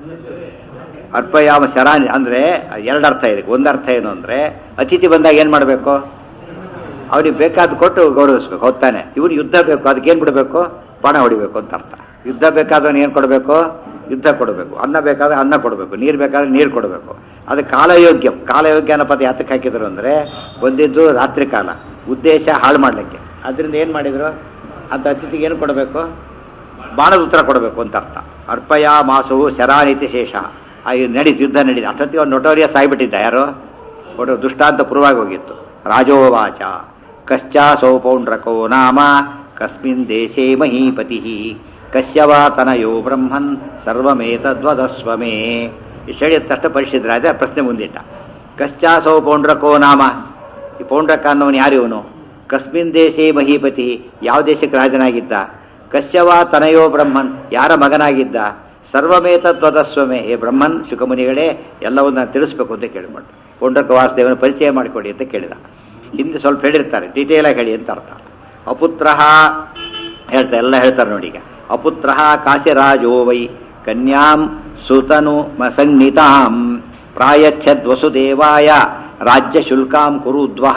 ಅರ್ಪಯಾಮ ಶರಾನಿ ಅಂದರೆ ಎರಡು ಅರ್ಥ ಇದೆ. ಒಂದು ಅರ್ಥ ಏನು ಅಂದರೆ, ಅತಿಥಿ ಬಂದಾಗ ಏನು ಮಾಡಬೇಕು? ಅವ್ರಿಗೆ ಬೇಕಾದ ಕೊಟ್ಟು ಗೌರವಿಸ್ಬೇಕು, ಹೊತ್ತಾನೆ. ಇವ್ರು ಯುದ್ಧ ಬೇಕು, ಅದಕ್ಕೆ ಏನು ಬಿಡಬೇಕು? ಬಾಣ ಹೊಡಿಬೇಕು ಅಂತ ಅರ್ಥ. ಯುದ್ಧ ಬೇಕಾದ್ರೆ ಏನು ಕೊಡಬೇಕು? ಯುದ್ಧ ಕೊಡಬೇಕು. ಅನ್ನ ಬೇಕಾದ್ರೆ ಅನ್ನ ಕೊಡಬೇಕು, ನೀರು ಬೇಕಾದ್ರೆ ನೀರು ಕೊಡಬೇಕು. ಅದು ಕಾಲಯೋಗ್ಯ. ಕಾಲಯೋಗ್ಯ ಅನ್ನೋ ಪದ ಯಾತಕ್ಕೆ ಹಾಕಿದ್ರು ಅಂದರೆ, ಬಂದಿದ್ದು ರಾತ್ರಿ ಕಾಲ, ಉದ್ದೇಶ ಹಾಳು ಮಾಡಲಿಕ್ಕೆ. ಅದರಿಂದ ಏನು ಮಾಡಿದರು? ಅಂತ ಅತಿಥಿಗೆ ಏನು ಕೊಡಬೇಕು? ಬಾಣದ ಉತ್ತರ ಕೊಡಬೇಕು ಅಂತ ಅರ್ಥ. ಅರ್ಪಯ ಮಾಸವು ಶರಾನಿತಿ ಶೇಷ. ನಡೀತು, ಯುದ್ಧ ನಡೀತು. ಅಷ್ಟೊತ್ತಿಗೆ ಅವ್ನು ನೊಟೋರಿಯಸ್ ಆಗಿಬಿಟ್ಟಿದ್ದ. ಯಾರು? ಒಟ್ಟು ದುಷ್ಟಾಂತ ಪೂರ್ವವಾಗಿ ಹೋಗಿತ್ತು. ರಾಜೋವಾಚ ಕಶ್ಚಾಸೌ ಪೌಂಡ್ರಕೋ ನಾಮ ಕಸ್ಮಿನ್ ದೇಶೇ ಮಹೀಪತಿ ಕಶ್ಯವಾ ತನಯೋ ಬ್ರಹ್ಮನ್ ಸರ್ವಮೇತದ್ವದಸ್ವಮೇ. ಇಷ್ಟು ಹೇಳಿದ ತಕ್ಷಣ ಪರಿಶೀಲಿಸಿದ ರಾಜ ಪ್ರಶ್ನೆ ಮುಂದಿಟ್ಟ. ಕಶ್ಚಾಸೌ ಪೌಂಡ್ರಕೋ ನಾಮ, ಈ ಪೌಂಡ್ರಕ ಅನ್ನೋನು ಯಾರು? ಇವನು ಕಸ್ಮಿನ್ ದೇಶೇ ಮಹೀಪತಿ, ಯಾವ ದೇಶಕ್ಕೆ ರಾಜನಾಗಿದ್ದ? ಕಶ್ಯವಾ ತನಯೋ ಬ್ರಹ್ಮನ್, ಯಾರ ಮಗನಾಗಿದ್ದ? ಸರ್ವಮೇತದ್ವದಸ್ವಮೇ, ಹೇ ಬ್ರಹ್ಮನ್ ಶುಕಮುನಿಗಳೇ ಎಲ್ಲವನ್ನ ತಿಳಿಸ್ಬೇಕು ಅಂತ ಕೇಳಿಕೊಂಡು ಪೌಂಡ್ರಕ ವಾಸುದೇವನ ಪರಿಚಯ ಮಾಡಿಕೊಡಿ ಅಂತ ಕೇಳಿದ. ಹಿಂದೆ ಸ್ವಲ್ಪ ಹೇಳಿರ್ತಾರೆ, ಡೀಟೇಲಾಗಿ ಹೇಳಿ ಅಂತ ಅರ್ಥ. ಅಪುತ್ರ ಹೇಳ್ತಾರೆ, ಎಲ್ಲ ಹೇಳ್ತಾರೆ ನೋಡಿ. ಈಗ ಅಪುತ್ರ ಕಾಶಿರಾಜೋ ವೈ ಕನ್ಯಾಂ ಸುತನು ಸಂಜ್ಞಿತಾಂ ಪ್ರಾಯಚ್ಛದ್ ವಸುದೇವಾಯ ರಾಜ್ಯ ಶುಲ್ಕಾಂ ಕುರುದ್ವಹ.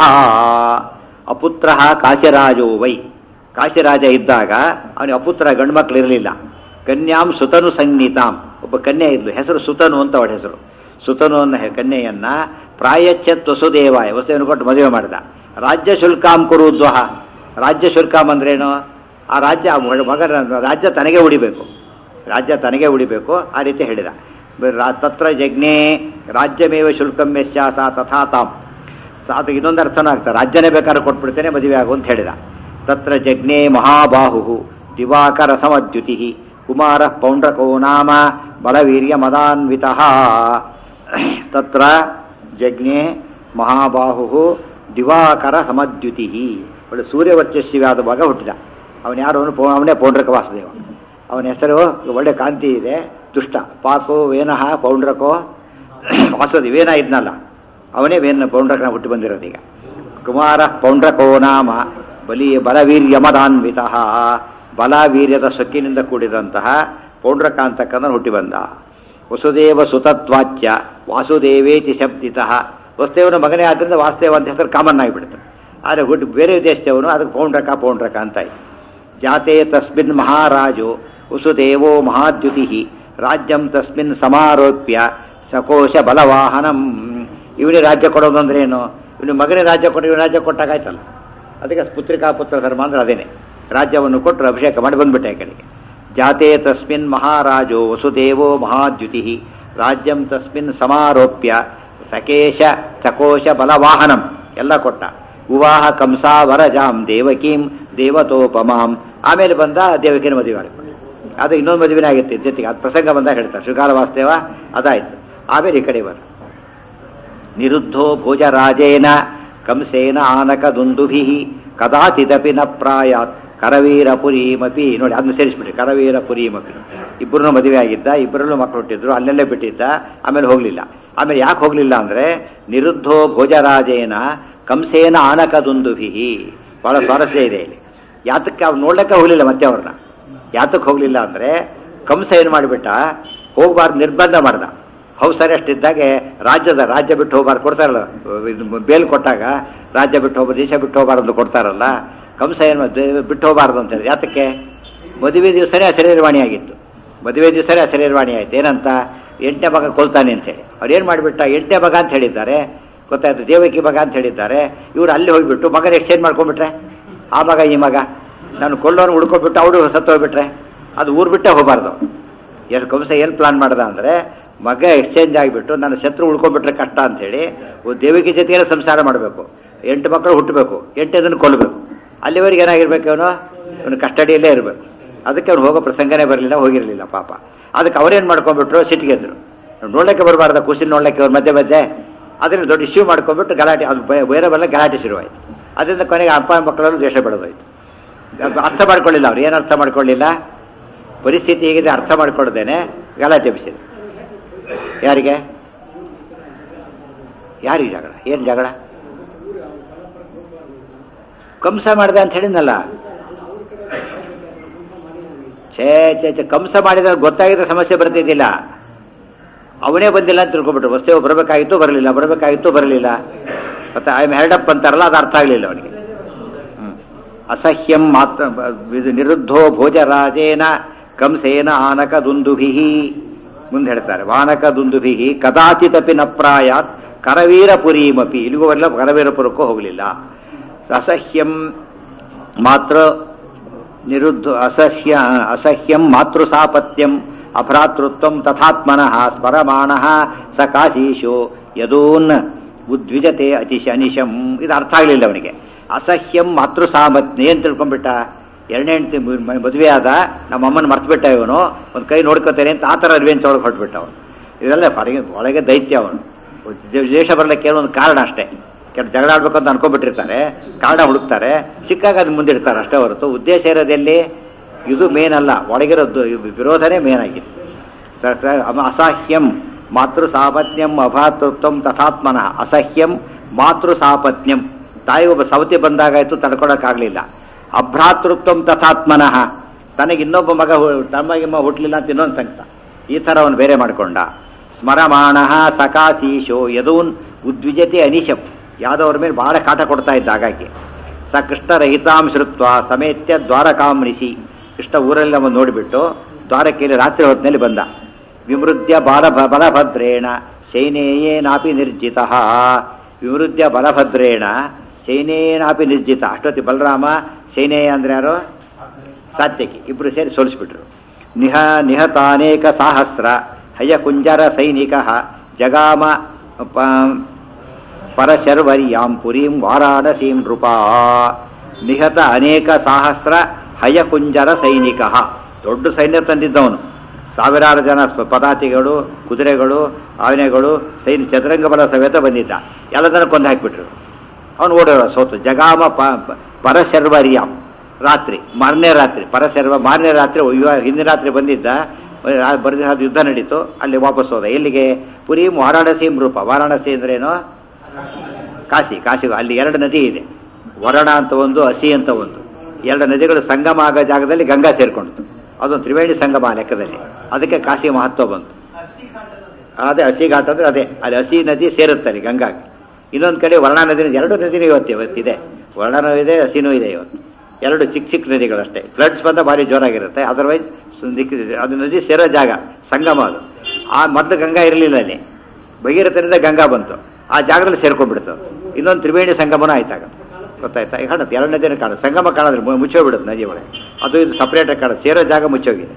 ಅಪುತ್ರ ಕಾಶಿರಾಜೋ ವೈ, ಕಾಶಿರಾಜ ಇದ್ದಾಗ ಅವನಿಗೆ ಅಪುತ್ರ ಗಂಡು ಮಕ್ಕಳು ಇರಲಿಲ್ಲ. ಕನ್ಯಾಂ ಸುತನು ಸಂಜ್ಞಿತಾಂ, ಒಬ್ಬ ಕನ್ಯೆ ಇದ್ಲು, ಹೆಸರು ಸುತನು ಅಂತ ಅವಳ ಹೆಸರು. ಸುತನು ಅನ್ನೋ ಕನ್ಯೆಯನ್ನ ಪ್ರಾಯಚ್ಛತ್ ವಸುದೇವಾಯ, ವಸುದೇವನ ಕೊಟ್ಟು ಮದುವೆ ಮಾಡಿದ. ರಾಜ್ಯ ಶುಲ್ಕಾಂ ಕುರುದ್ವಹ, ರಾಜ್ಯ ಶುಲ್ಕಾಂ ಅಂದ್ರೇನು? ಆ ರಾಜ್ಯ ಮಗನ ರಾಜ್ಯ ತನಗೆ ಉಳಿಬೇಕು, ರಾಜ್ಯ ತನಗೆ ಉಳಿಬೇಕು, ಆ ರೀತಿ ಹೇಳಿದ. ತತ್ರ ಜಜ್ಞೆ ರಾಜ್ಯಮೇವ ಶುಲ್ಕಂ ಯಸ್ಯಾಸ ತಥಾ ತಾಂ. ಅದು ಇನ್ನೊಂದು ಅರ್ಥನೂ ಆಗ್ತದೆ, ರಾಜ್ಯನೇ ಬೇಕಾದ್ರೆ ಕೊಟ್ಬಿಡ್ತೇನೆ ಮದುವೆ ಆಗು ಅಂತ ಹೇಳಿದ. ತತ್ರ ಜಜ್ಞೆ ಮಹಾಬಾಹು ದಿವಾಕರ ಸಮದ್ಯುತಿ ಕುಮಾರ ಪೌಂಡ್ರಕೋ ನಾಮ ಬಲವೀರ್ಯ ಮದಾನ್ವಿತಃ. ತತ್ರ ಜಜ್ಞೆ ಮಹಾಬಾಹು ದಿವಾಕರ ಸಮದ್ಯುತಿ, ಒಳ್ಳೆ ಸೂರ್ಯವರ್ಚಸ್ವಿಯಾದ ಭಾಗ ಹುಟ್ಟಿದ. ಅವನು ಯಾರು? ಅವನೇ ಪೌಂಡ್ರಕ ವಾಸುದೇವ. ಅವನ ಹೆಸರು ಒಳ್ಳೆ ಕಾಂತಿ ಇದೆ, ದುಷ್ಟ. ಪಾಕೋ ವೇನಃ ಪೌಂಡ್ರಕೋ ವಾಸುದೇವ, ವೇನ ಇದ್ನಲ್ಲ ಅವನೇ ವೇನ ಪೌಂಡ್ರಕನ ಹುಟ್ಟಿ ಬಂದಿರೋದೀಗ. ಕುಮಾರ ಪೌಂಡ್ರಕೋ ನಾಮ ಬಲವೀರ್ಯ ಮದಾನ್ವಿತಃ, ಬಲವೀರ್ಯದ ಸೊಕ್ಕಿನಿಂದ ಕೂಡಿದಂತಹ ಪೌಂಡ್ರಕ ಅಂತಕ್ಕಂಥ ಹುಟ್ಟಿ ಬಂದ. ವಸುದೇವ ಸುತತ್ವಾಚ್ಯ ವಾಸುದೇವೇತಿ ಶಬ್ದಿತಃ, ವಸುದೇವನ ಮಗನೇ ಆದ್ದರಿಂದ ವಾಸುದೇವ ಅಂತ ಹೆಸರು ಕಾಮನ್ ಆಗಿಬಿಡುತ್ತೆ. ಆದರೆ ಹುಟ್ಟು ಬೇರೆ ದೇಶದವನು ಅದಕ್ಕೆ ಪೌಂಡ್ರಕ ಅಂತ ಆಯ್ತು. ಜಾತೆ ತಸ್ಮಿನ್ ಮಹಾರಾಜೋ ವಸುದೇವೋ ಮಹಾದ್ಯುತಿ ರಾಜ್ಯಂ ತಸ್ಮಿನ್ ಸಮಾರೋಪ್ಯ ಸಕೋಶ ಬಲವಾಹನಂ. ಇವನಿಗೆ ರಾಜ್ಯ ಕೊಡೋದು ಅಂದ್ರೆ ಏನು? ಇವನು ಮಗನೇ ರಾಜ್ಯ ಕೊಟ್ಟು ಇವನು ರಾಜ್ಯ ಕೊಟ್ಟಾಗಾಯ್ತಲ್ಲ. ಅದಕ್ಕೆ ಪುತ್ರಿಕಾ ಪುತ್ರ ಧರ್ಮ ಅಂದ್ರೆ ಅದೇನೆ. ರಾಜ್ಯವನ್ನು ಕೊಟ್ಟರು, ಅಭಿಷೇಕ ಮಾಡಿ ಬಂದ್ಬಿಟ್ಟೆ ಆ ಕಡೆಗೆ. ಜಾತೆ ತಸ್ಮಿನ್ ಮಹಾರಾಜೋ ವಸುದೇವೋ ಮಹಾದ್ಯುತಿ ರಾಜ್ಯಂ ತಸ್ಮಿನ್ ಸಮಾರೋಪ್ಯ ಸಕೇಶ ಸಕೋಶ ಬಲವಾಹನಂ ಎಲ್ಲ ಕೊಟ್ಟ. ಉವಾಹ ಕಂಸಾವರಜಾಂ ದೇವಕೀಂ ದೇವತೋಪಮಾಂ. ಆಮೇಲೆ ಬಂದ ದೇವಕಿನ ಮದುವೆ ಆಗುತ್ತೆ. ಅದು ಇನ್ನೊಂದು ಮದುವೆನೇ ಆಗಿತ್ತು ಜೊತೆಗೆ. ಅದು ಪ್ರಸಂಗ ಬಂದಾಗ ಹೇಳ್ತಾರೆ ಶೃಗಾಲ ವಾಸುದೇವ ಅದಾಯ್ತು. ಆಮೇಲೆ ಈ ಕಡೆ ಬರ ನಿರುದ್ಧೋ ಭೋಜರಾಜೇನ ಕಂಸೇನ ಆನಕ ದುಂದುಭಿ ಕದಾಚಿದಪಿ ನ ಪ್ರಾಯಾತ್ ಕರವೀರಪುರೀಮಪಿ. ನೋಡಿ ಅದನ್ನ ಸೇರಿಸ್ಬಿಟ್ರಿ, ಕರವೀರಪುರೀಮಪಿ. ಇಬ್ಬರನ್ನು ಮದುವೆ ಆಗಿದ್ದ, ಇಬ್ಬರಲ್ಲೂ ಮಕ್ಕಳು ಹುಟ್ಟಿದ್ರು, ಅಲ್ಲೆಲ್ಲೇ ಬಿಟ್ಟಿದ್ದ, ಆಮೇಲೆ ಹೋಗಲಿಲ್ಲ. ಆಮೇಲೆ ಯಾಕೆ ಹೋಗಲಿಲ್ಲ ಅಂದರೆ ನಿರುದ್ಧೋ ಭೋಜರಾಜೇನ ಕಂಸೇನ ಆನಕ ದುಂದುಭಿ. ಭಾಳ ಸ್ವಾರಸ್ಯ ಇದೆ ಇಲ್ಲಿ. ಯಾತಕ್ಕೆ ಅವ್ರು ನೋಡ್ಲಿಕ್ಕೆ ಹೋಗಲಿಲ್ಲ, ಮತ್ತೆ ಅವ್ರನ್ನ ಯಾತಕ್ಕೆ ಹೋಗಲಿಲ್ಲ ಅಂದರೆ ಕಂಸ ಏನು ಮಾಡಿಬಿಟ್ಟ, ಹೋಗಬಾರ್ದು ನಿರ್ಬಂಧ ಮಾಡ್ದ. ಹೌಸ್ ಅರೆಸ್ಟ್ ಇದ್ದಾಗೆ ರಾಜ್ಯ ಬಿಟ್ಟು ಹೋಗ್ಬಾರ್ದು ಕೊಡ್ತಾರಲ್ಲ, ಬೇಲ್ ಕೊಟ್ಟಾಗ ರಾಜ್ಯ ಬಿಟ್ಟು ಹೋಗ್ಬಾರ್ದು ದೇಶ ಬಿಟ್ಟು ಹೋಗ್ಬಾರ್ದು ಕೊಡ್ತಾರಲ್ಲ. ಕಂಸ ಏನು ಬಿಟ್ಟು ಹೋಗಬಾರ್ದು ಅಂತೇಳಿ. ಯಾತಕ್ಕೆ? ಮದುವೆ ದಿವಸನೇ ಅಶರೀರವಾಣಿ ಆಗಿತ್ತು. ಮದುವೆ ದಿವಸನೇ ಅಶರೀರವಾಣಿ ಆಯ್ತು. ಏನಂತ? 8ನೇ ಮಗ ಕೊಲ್ತಾನೆ ಅಂತೇಳಿ. ಅವ್ರು ಏನು ಮಾಡಿಬಿಟ್ಟ, 8ನೇ ಮಗ ಅಂತ ಹೇಳಿದ್ದಾರೆ, ಗೊತ್ತಾಯ್ತು, ದೇವಕಿ ಮಗ ಅಂತ ಹೇಳಿದ್ದಾರೆ. ಇವರು ಅಲ್ಲಿ ಹೋಗಿಬಿಟ್ಟು ಮಗನ ಎಕ್ಸ್ಚೇಂಜ್ ಮಾಡ್ಕೊಂಡ್ಬಿಟ್ರೆ ಆ ಮಗ ಈ ಮಗ ನಾನು ಕೊಲ್ಲೋನು ಉಳ್ಕೊಬಿಟ್ಟು ಅವರು ಸತ್ತೋಗ್ಬಿಟ್ರೆ ಅದು ಊರು ಬಿಟ್ಟೇ ಹೋಗಬಾರ್ದು. ಎಷ್ಟು ಕಂಸ ಏನು ಪ್ಲಾನ್ ಮಾಡ್ದ ಅಂದರೆ ಮಗ ಎಕ್ಸ್ಚೇಂಜ್ ಆಗಿಬಿಟ್ಟು ನನ್ನ ಶತ್ರು ಉಳ್ಕೊಂಡ್ಬಿಟ್ರೆ ಕಷ್ಟ ಅಂಥೇಳಿ ದೇವಿಗೆ ಜೊತೆಗೆ ಸಂಸಾರ ಮಾಡಬೇಕು, 8 ಮಕ್ಕಳು ಹುಟ್ಟಬೇಕು, 8 ಅದನ್ನು ಕೊಲ್ಲಬೇಕು. ಅಲ್ಲಿವರೆಗೆ ಏನಾಗಿರ್ಬೇಕು, ಇವನು ಕಸ್ಟಡಿಯಲ್ಲೇ ಇರಬೇಕು. ಅದಕ್ಕೆ ಅವ್ನು ಹೋಗೋ ಪ್ರಸಂಗನೇ ಬರಲಿಲ್ಲ, ಹೋಗಿರಲಿಲ್ಲ ಪಾಪ. ಅದಕ್ಕೆ ಅವ್ರೇನು ಮಾಡ್ಕೊಂಡ್ಬಿಟ್ರು, ಸಿಟ್ಟಿಗೆದ್ರು. ನೋಡಲಿಕ್ಕೆ ಬರಬಾರ್ದ ಕೂಸಿನ ನೋಡಲಿಕ್ಕೆ ಅವ್ರು ಮಧ್ಯೆ ಮಧ್ಯೆ ಅದನ್ನು ದೊಡ್ಡ ಇಶ್ಯೂ ಮಾಡ್ಕೊಂಡ್ಬಿಟ್ಟು ಗಲಾಟೆ, ಅದು ಬೇರೆ ಬಲ್ಲ ಗಲಾಟೆ ಶುರುವಾಯಿತು. ಅದರಿಂದ ಕೊನೆಗೆ ಅಪ್ಪ ಮಕ್ಕಳಲ್ಲೂ ದ್ವೇಷ ಬೆಳೆದೋಯ್ತು. ಅರ್ಥ ಮಾಡ್ಕೊಳ್ಳಿಲ್ಲ ಅವ್ರು, ಏನು ಅರ್ಥ ಮಾಡ್ಕೊಳ್ಳಿಲ್ಲ, ಪರಿಸ್ಥಿತಿ ಹೇಗಿದೆ ಅರ್ಥ ಮಾಡ್ಕೊಳ್ದೇನೆ ಗಲಾಟೆ ಎಬ್ಬಿಸಿದ್ರು. ಯಾರಿಗೆ ಜಗಳ, ಏನು ಜಗಳ? ಕಂಸ ಮಾಡಿದೆ ಅಂತ ಹೇಳಿದ್ನಲ್ಲ. ಛೇ ಕಂಸ ಮಾಡಿದ ಗೊತ್ತಾಗಿದ್ರೆ ಸಮಸ್ಯೆ ಬರ್ತಿದ್ದಿಲ್ಲ. ಅವನೇ ಬಂದಿಲ್ಲ ಅಂತ ತಿಳ್ಕೊಬಿಟ್ರು. ವಸ್ತುವು ಬರಬೇಕಾಗಿತ್ತು ಬರಲಿಲ್ಲ. ಮತ್ತೆ ಐ ಆಮ್ ಹೆಲ್ಡ್ ಅಪ್ ಅಂತಾರಲ್ಲ, ಅದು ಅರ್ಥ ಆಗಲಿಲ್ಲ ಅವನಿಗೆ. ಅಸಹ್ಯಂ ಮಾತ್ರ ನಿರುದ್ಧೋ ಭೋಜರಾಜೇನ ಕಂಸೇನ ಆನಕ ದುಂದುಭಿ ಮುಂದೆ ಹೇಳ್ತಾರೆ. ವಾನಕ ದುಂದುಭಿ ಕದಾಚಿತಪಿ ನ ಪ್ರಾಯಾತ್ ಕರವೀರಪುರೀಮಪಿ, ಇಲ್ಲಿಗೂ ಎಲ್ಲ ಕರವೀರಪುರಕ್ಕೂ ಹೋಗಲಿಲ್ಲ. ಅಸಹ್ಯಂ ಮಾತೃ ನಿರುದ್ಧ ಅಸಹ್ಯಂ ಮಾತೃಸಾಪತ್ಯಂ ಅಭ್ರಾತೃತ್ವಂ ತಥಾತ್ಮನಃ ಸ್ಮರಮಾಣಃ ಸ ಕಾಶೀಶೋ ಯದೂನ್ ಉದ್ವಿಜತೆ ಅನಿಶಂ. ಇದು ಅರ್ಥ ಆಗಲಿಲ್ಲ ಅವನಿಗೆ. ಅಸಹ್ಯಂ ಮಾತೃಸಾಮತ್ಯ ಏನು ತಿಳ್ಕೊಂಡ್ಬಿಟ್ಟ, 2ನೇ ಹೆಂಡತಿ ಮದುವೆ ಆದ, ನಮ್ಮಮ್ಮನ ಮರ್ತ್ಬಿಟ್ಟ ಇವನು, ಒಂದು ಕೈ ನೋಡ್ಕೋತೇನೆ ಅಂತ ಆ ಥರ ರಿವೆಂಜ್ ಒಳಗೆ ಹೊರಟ್ಬಿಟ್ಟ ಅವನು. ಇದೆಲ್ಲ ಒಳಗೆ ದೈತ್ಯ ಅವನು. ದೇಶ ಬರಲಿಕ್ಕೆ ಒಂದು ಕಾರಣ ಅಷ್ಟೇ. ಕೆಲವು ಜಗಳ ಆಡ್ಬೇಕು ಅಂತ ಅನ್ಕೊಂಡ್ಬಿಟ್ಟಿರ್ತಾರೆ, ಕಾರಣ ಹುಡುಕ್ತಾರೆ, ಸಿಕ್ಕಾಗ ಅದು ಮುಂದಿಡ್ತಾರೆ ಅಷ್ಟೇ ಹೊರತು ಉದ್ದೇಶ ಇರೋದೆಲ್ಲಿ ಇದು ಮೇನ್ ಅಲ್ಲ, ಒಳಗಿರೋದು ವಿರೋಧನೇ ಮೇನ್ ಆಗಿದೆ. ಅಸಹ್ಯಂ ಮಾತೃಸಾಪತ್ಯಂ ಅಭಾತೃತ್ವಂ ತಥಾತ್ಮನಃ. ಅಸಹ್ಯಂ ಮಾತೃಸಾಪತ್ಯಂ, ತಾಯಿ ಒಬ್ಬ ಸವತಿ ಬಂದಾಗಾಯ್ತು, ತಡ್ಕೊಳಕ್ಕಾಗಲಿಲ್ಲ. ಅಭ್ರಾತೃತ್ವಂ ತಥಾತ್ಮನಃ, ತನಗೆ ಇನ್ನೊಬ್ಬ ಮಗ ತಮ್ಮಗಿಮ್ಮ ಹುಟ್ಟಲಿಲ್ಲ ಅಂತ ಇನ್ನೊಂದು ಸಂಕಟ. ಈ ಥರ ಅವನು ಬೇರೆ ಮಾಡಿಕೊಂಡ. ಸ್ಮರಮಾಣಃ ಸಕಾಶೀಶೋ ಯದೂನ್ ಉದ್ವಿಜತೆ ಅನಿಶಂ, ಯಾದವ್ರ ಮೇಲೆ ಬಹಳ ಕಾಟ ಕೊಡ್ತಾ ಇದ್ದ. ಹಾಗಾಗಿ ಸ ಕೃಷ್ಣರಹಿತಾಂ ಶ್ರುತ್ವ ಸಮೇತ್ಯ ದ್ವಾರಕಾಂನಿಸಿ, ಕೃಷ್ಣ ಊರಲ್ಲಿ ಅವನು ನೋಡಿಬಿಟ್ಟು ದ್ವಾರಕೆಯಲ್ಲಿ ರಾತ್ರಿ ಹೊತ್ತಿನಲ್ಲಿ ಬಂದ. ವಿಮೃದ್ಯ ಬಲಭದ್ರೇಣ ಶೈನೇಯೇನಾಪಿ ನಿರ್ಜಿತ. ವಿಮೃದ್ಯ ಬಲಭದ್ರೇಣ ಶೈನೇನಾಪಿ ನಿರ್ಜಿತ. ಅಷ್ಟೊತ್ತಿ ಬಲರಾಮ, ಶೈನೇಯ ಅಂದ್ರೆ ಯಾರು, ಸಾತ್ಯಕಿ, ಇಬ್ರು ಸೇರಿ ಸೋಲಿಸ್ಬಿಟ್ರು. ನಿಹತಾನೇಕ ಸಾಹಸ್ರ ಹಯಕುಂಜರ ಸೈನಿಕ ಜಗಾಮ ಪರಶರ್ವರ್ಯಾಂ ಪುರೀಂ ವಾರಾಣಸೀಂ ನೃಪಾ. ನಿಹತ ಅನೇಕ ಸಹಸ್ರ ಹಯಕುಂಜರ ಸೈನಿಕ, ದೊಡ್ಡ ಸೈನ್ಯ ತಂದಿದ್ದವನು. ಸಾವಿರಾರು ಜನ ಪದಾತಿಗಳು, ಕುದುರೆಗಳು, ಆನೆಗಳು, ಚದುರಂಗ ಬಲ ಸಮೇತ ಬಂದಿದ್ದ. ಎಲ್ಲದನ್ನು ಕೊಂದು ಹಾಕಿಬಿಟ್ರು. ಅವನು ಓಡೋರ ಸೋತು. ಜಗಾಮ ಪರಶರ್ವರ್ಯಾಂ, ರಾತ್ರಿ ಮಾರನೇ ರಾತ್ರಿ ಪರಶರ್ವ, ಮಾರನೇ ರಾತ್ರಿ ಹಿಂದಿನ ರಾತ್ರಿ ಬಂದಿದ್ದ. ಬರೆದ ಯುದ್ಧ ನಡೀತು. ಅಲ್ಲಿ ವಾಪಸ್ ಹೋದ. ಎಲ್ಲಿಗೆ? ಪುರೀಂ ವಾರಾಣಸೀಂ ನೃಪ. ವಾರಾಣಸಿ ಅಂದ್ರೇನು? ಕಾಶಿ. ಅಲ್ಲಿ 2 ನದಿ ಇದೆ, ವರಣ ಅಂತ ಒಂದು, ಹಸಿ ಅಂತ ಒಂದು. 2 ನದಿಗಳು ಸಂಗಮ ಆಗೋ ಜಾಗದಲ್ಲಿ ಗಂಗಾ ಸೇರ್ಕೊಂಡಿತು. ಅದೊಂದು ತ್ರಿವೇಣಿ ಸಂಗಮ ಲೆಕ್ಕದಲ್ಲಿ. ಅದಕ್ಕೆ ಕಾಶಿ ಮಹತ್ವ ಬಂತು. ಅದೇ ಹಸಿ ಘಾಟ್ ಅಂದ್ರೆ ಅದೇ, ಅಲ್ಲಿ ಹಸಿ ನದಿ ಸೇರುತ್ತಾರೆ ಗಂಗಾಗೆ. ಇನ್ನೊಂದು ಕಡೆ ವರ್ಣಾ ನದಿ, 2 ನದಿನೂ ಇವತ್ತಿದೆ. ವರ್ಣನೂ ಇದೆ, ಹಸಿನೂ ಇದೆ ಇವತ್ತು. 2 ಚಿಕ್ಕ ನದಿಗಳಷ್ಟೇ. ಫ್ಲಡ್ಸ್ ಬಂದ ಭಾರಿ ಜೋರಾಗಿರುತ್ತೆ. ಅದರ್ವೈಸ್ ಅದು ನದಿ ಸೇರೋ ಜಾಗ ಸಂಗಮ ಅದು. ಆ ಮೊದಲು ಗಂಗಾ ಇರಲಿಲ್ಲ ಅಲ್ಲಿ, ಭಗೀರಥನಿಂದ ಗಂಗಾ ಬಂತು, ಆ ಜಾಗದಲ್ಲಿ ಸೇರ್ಕೊಂಡ್ಬಿಡ್ತದೆ. ಇನ್ನೊಂದು ತ್ರಿವೇಣಿ ಸಂಗಮನೂ ಆಯ್ತಾಗ, ಗೊತ್ತಾಯ್ತಾ? ಈಗ ಕಾಣುತ್ತೆ 2 ನದಿನ ಕಾಣುತ್ತೆ. ಸಂಗಮ ಕಾಣಿದ್ರೆ ಮುಚ್ಚೋಗ್ಬಿಡುತ್ತೆ ನದಿ ಒಳಗೆ. ಅದು ಇದು ಸಪ್ರೇಟಾಗಿ ಕಾಣುತ್ತೆ, ಸೇರೋ ಜಾಗ ಮುಚ್ಚೋಗಿದೆ.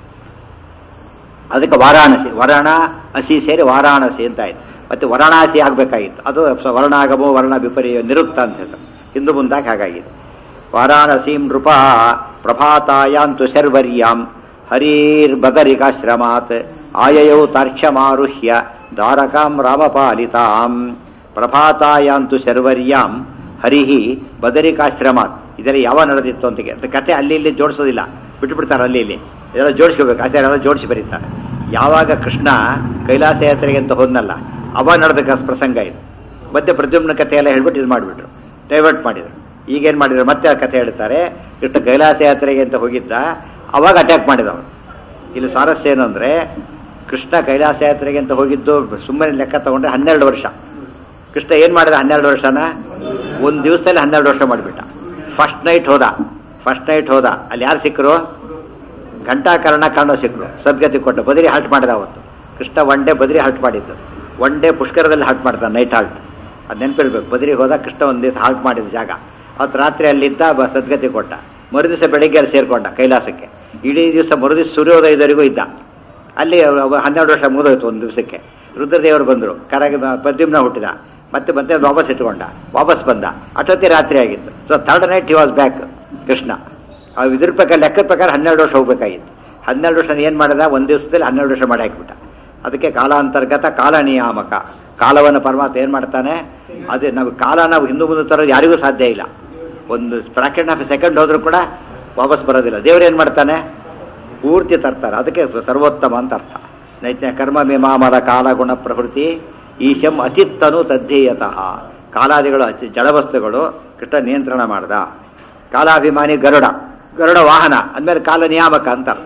ಅದಕ್ಕೆ ವಾರಾಣಸಿ, ವರಣ ಹಸಿ ಸೇರಿ ವಾರಾಣಸಿ ಅಂತ ಆಯ್ತು. ಮತ್ತೆ ವಾರಣಾಸಿ ಆಗಬೇಕಾಗಿತ್ತು, ಅದು ವರ್ಣಾಗಮೋ ವರ್ಣ ವಿಪರ್ಯ ನಿರುಕ್ತ ಅಂತ ಹೇಳ್ತಾರೆ. ಹಿಂದೂ ಮುಂದಾಗಿ ಹಾಗಾಗಿದೆ. ವಾರಾಣಸೀಂ ನೃಪ ಪ್ರಭಾತಾಯಾಂತು ಶರ್ವರ್ಯಾಂ ಹರೀರ್ಬದರಿಕಾಶ್ರಮಾತ್ ಆಯಯೌ ತಾರ್ಕ್ಷ್ಯಮಾರುಹ್ಯ ದ್ವಾರಕಾಂ ರಾಮಪಾಲಿತಾಂ. ಪ್ರಭಾತಾಯಾಂತು ಶರ್ವರ್ಯಾಂ ಹರಿಹಿ ಬದರಿಕಾಶ್ರಮಾತ್. ಇದೆಲ್ಲ ಯಾವ ನಡೆದಿತ್ತು ಅಂತ ಕಥೆ ಅಲ್ಲಿ ಇಲ್ಲಿ ಜೋಡಿಸೋದಿಲ್ಲ, ಬಿಟ್ಟುಬಿಡ್ತಾರೆ. ಅಲ್ಲಿ ಇಲ್ಲಿ ಇದೆಲ್ಲ ಜೋಡಿಸ್ಕೋಬೇಕು, ಆಚಾರ್ಯ ಜೋಡಿಸಿ ಬರೀತಾರೆ. ಯಾವಾಗ ಕೃಷ್ಣ ಕೈಲಾಸ ಯಾತ್ರೆಗೆ ಅಂತ ಹೋದ್ನಲ್ಲ, ಅವ ನಡೆದ ಪ್ರಸಂಗ ಇದು. ಮತ್ತೆ ಪ್ರದ್ಯುಮ್ನ ಕಥೆ ಎಲ್ಲ ಹೇಳ್ಬಿಟ್ಟು ಇದು ಮಾಡಿಬಿಟ್ರು, ಡೈವರ್ಟ್ ಮಾಡಿದರು. ಈಗೇನು ಮಾಡಿದ್ರು, ಮತ್ತೆ ಆ ಕಥೆ ಹೇಳ್ತಾರೆ. ಕೃಷ್ಣ ಕೈಲಾಸ ಯಾತ್ರೆಗೆ ಅಂತ ಹೋಗಿದ್ದ, ಅವಾಗ ಅಟ್ಯಾಕ್ ಮಾಡಿದವನು. ಇಲ್ಲಿ ಸ್ವಾರಸ್ಯ ಏನು ಅಂದರೆ, ಕೃಷ್ಣ ಕೈಲಾಸ ಯಾತ್ರೆಗೆ ಅಂತ ಹೋಗಿದ್ದು ಸುಮ್ಮನೆ ಲೆಕ್ಕ ತಗೊಂಡ್ರೆ 12 ವರ್ಷ. ಕೃಷ್ಣ ಏನು ಮಾಡಿದ 12 ವರ್ಷನ? ಒಂದು ದಿವಸದಲ್ಲಿ 12 ವರ್ಷ ಮಾಡಿಬಿಟ್ಟ. ಫಸ್ಟ್ ನೈಟ್ ಹೋದ. ಅಲ್ಲಿ ಯಾರು ಸಿಕ್ಕರು? ಘಂಟಾಕರ್ಣ ಕಾಣೋ ಸಿಕ್ಕರು. ಸದ್ಗತಿ ಕೊಟ್ಟ. ಬದರಿ ಹಾಲ್ಟ್ ಮಾಡಿದ ಅವತ್ತು ಕೃಷ್ಣ. 1 ಡೇ ಬದರಿ ಹಾಲ್ಟ್ ಮಾಡಿದ್ದು. 1 ಡೇ ಪುಷ್ಕರದಲ್ಲಿ ಹಾಲ್ಟ್ ಮಾಡ್ತಾನೆ, ನೈಟ್ ಹಾಲ್ಟ್. ಅದು ನೆನಪಿರ್ಬೇಕು. ಬದರಿಗೆ ಹೋದ ಕೃಷ್ಣ ಒಂದು ದಿವಸ ಹಾಲ್ಟ್ ಮಾಡಿದ ಜಾಗ. ಅವತ್ತು ರಾತ್ರಿ ಅಲ್ಲಿದ್ದ ಸದ್ಗತಿ ಕೊಟ್ಟ. ಮರುದಿವಸ ಬೆಳಿಗ್ಗೆ ಅಲ್ಲಿ ಸೇರಿಕೊಂಡ ಕೈಲಾಸಕ್ಕೆ. ಇಡೀ ದಿವಸ ಮರುದಿವಸ ಸೂರ್ಯೋದಯದವರೆಗೂ ಇದ್ದ ಅಲ್ಲಿ. 12 ವರ್ಷ ಮುಗಿದೋಯ್ತು ಒಂದು ದಿವಸಕ್ಕೆ. ರುದ್ರದೇವರು ಬಂದರು, ಕರಗ ಪ್ರದ್ಯುಮ್ನ ಹುಟ್ಟಿದ, ಮತ್ತೆ ಮತ್ತೆ ವಾಪಸ್ ಇಟ್ಕೊಂಡ, ವಾಪಸ್ ಬಂದ. ಅಷ್ಟೊತ್ತಿ ರಾತ್ರಿ ಆಗಿತ್ತು. So third night he was back Krishna. ಇದ್ರ ಪ್ರಕಾರ ಲೆಕ್ಕದ ಪ್ರಕಾರ 12 ವರ್ಷ ಹೋಗ್ಬೇಕಾಗಿತ್ತು. 12 ವರ್ಷ ಏನು ಮಾಡಿದ, ಒಂದು ದಿವಸದಲ್ಲಿ 12 ವರ್ಷ ಮಾಡಿ ಹಾಕಿಬಿಟ್ಟ. ಅದಕ್ಕೆ ಕಾಲಾಂತರ್ಗತ ಕಾಲ ನಿಯಾಮಕ. ಕಾಲವನ್ನು ಪರಮಾತ್ಮ ಏನು ಮಾಡ್ತಾನೆ, ಅದೇ ನಾವು ಕಾಲ ನಾವು ಹಿಂದೂ ಮುಂದೆ ತರೋದು ಯಾರಿಗೂ ಸಾಧ್ಯ ಇಲ್ಲ. ಒಂದು ಫ್ರಾಕ್ಷನ್ ಆಫ್ ಎ ಸೆಕೆಂಡ್ ಹೋದ್ರೂ ಕೂಡ ವಾಪಸ್ ಬರೋದಿಲ್ಲ. ದೇವರು ಏನು ಮಾಡ್ತಾನೆ, ಪೂರ್ತಿ ತರ್ತಾರೆ. ಅದಕ್ಕೆ ಸರ್ವೋತ್ತಮ ಅಂತ ಅರ್ಥ. ನೈತ್ಯ ಕರ್ಮ ಮೀಮಾಮದ ಕಾಲ ಗುಣ ಪ್ರಕೃತಿ ಈಶಂ ಅಚಿತ್ತನು ತದ್ಧೇಯತಃ. ಕಾಲಾದಿಗಳು ಜಡವಸ್ತುಗಳು ಕೃಷ್ಣ ನಿಯಂತ್ರಣ ಮಾಡ್ದ. ಕಾಲಾಭಿಮಾನಿ ಗರುಡ, ಗರುಡ ವಾಹನ ಅಂದಮೇಲೆ ಕಾಲ ನಿಯಾಮಕ ಅಂತ ಅರ್ಥ.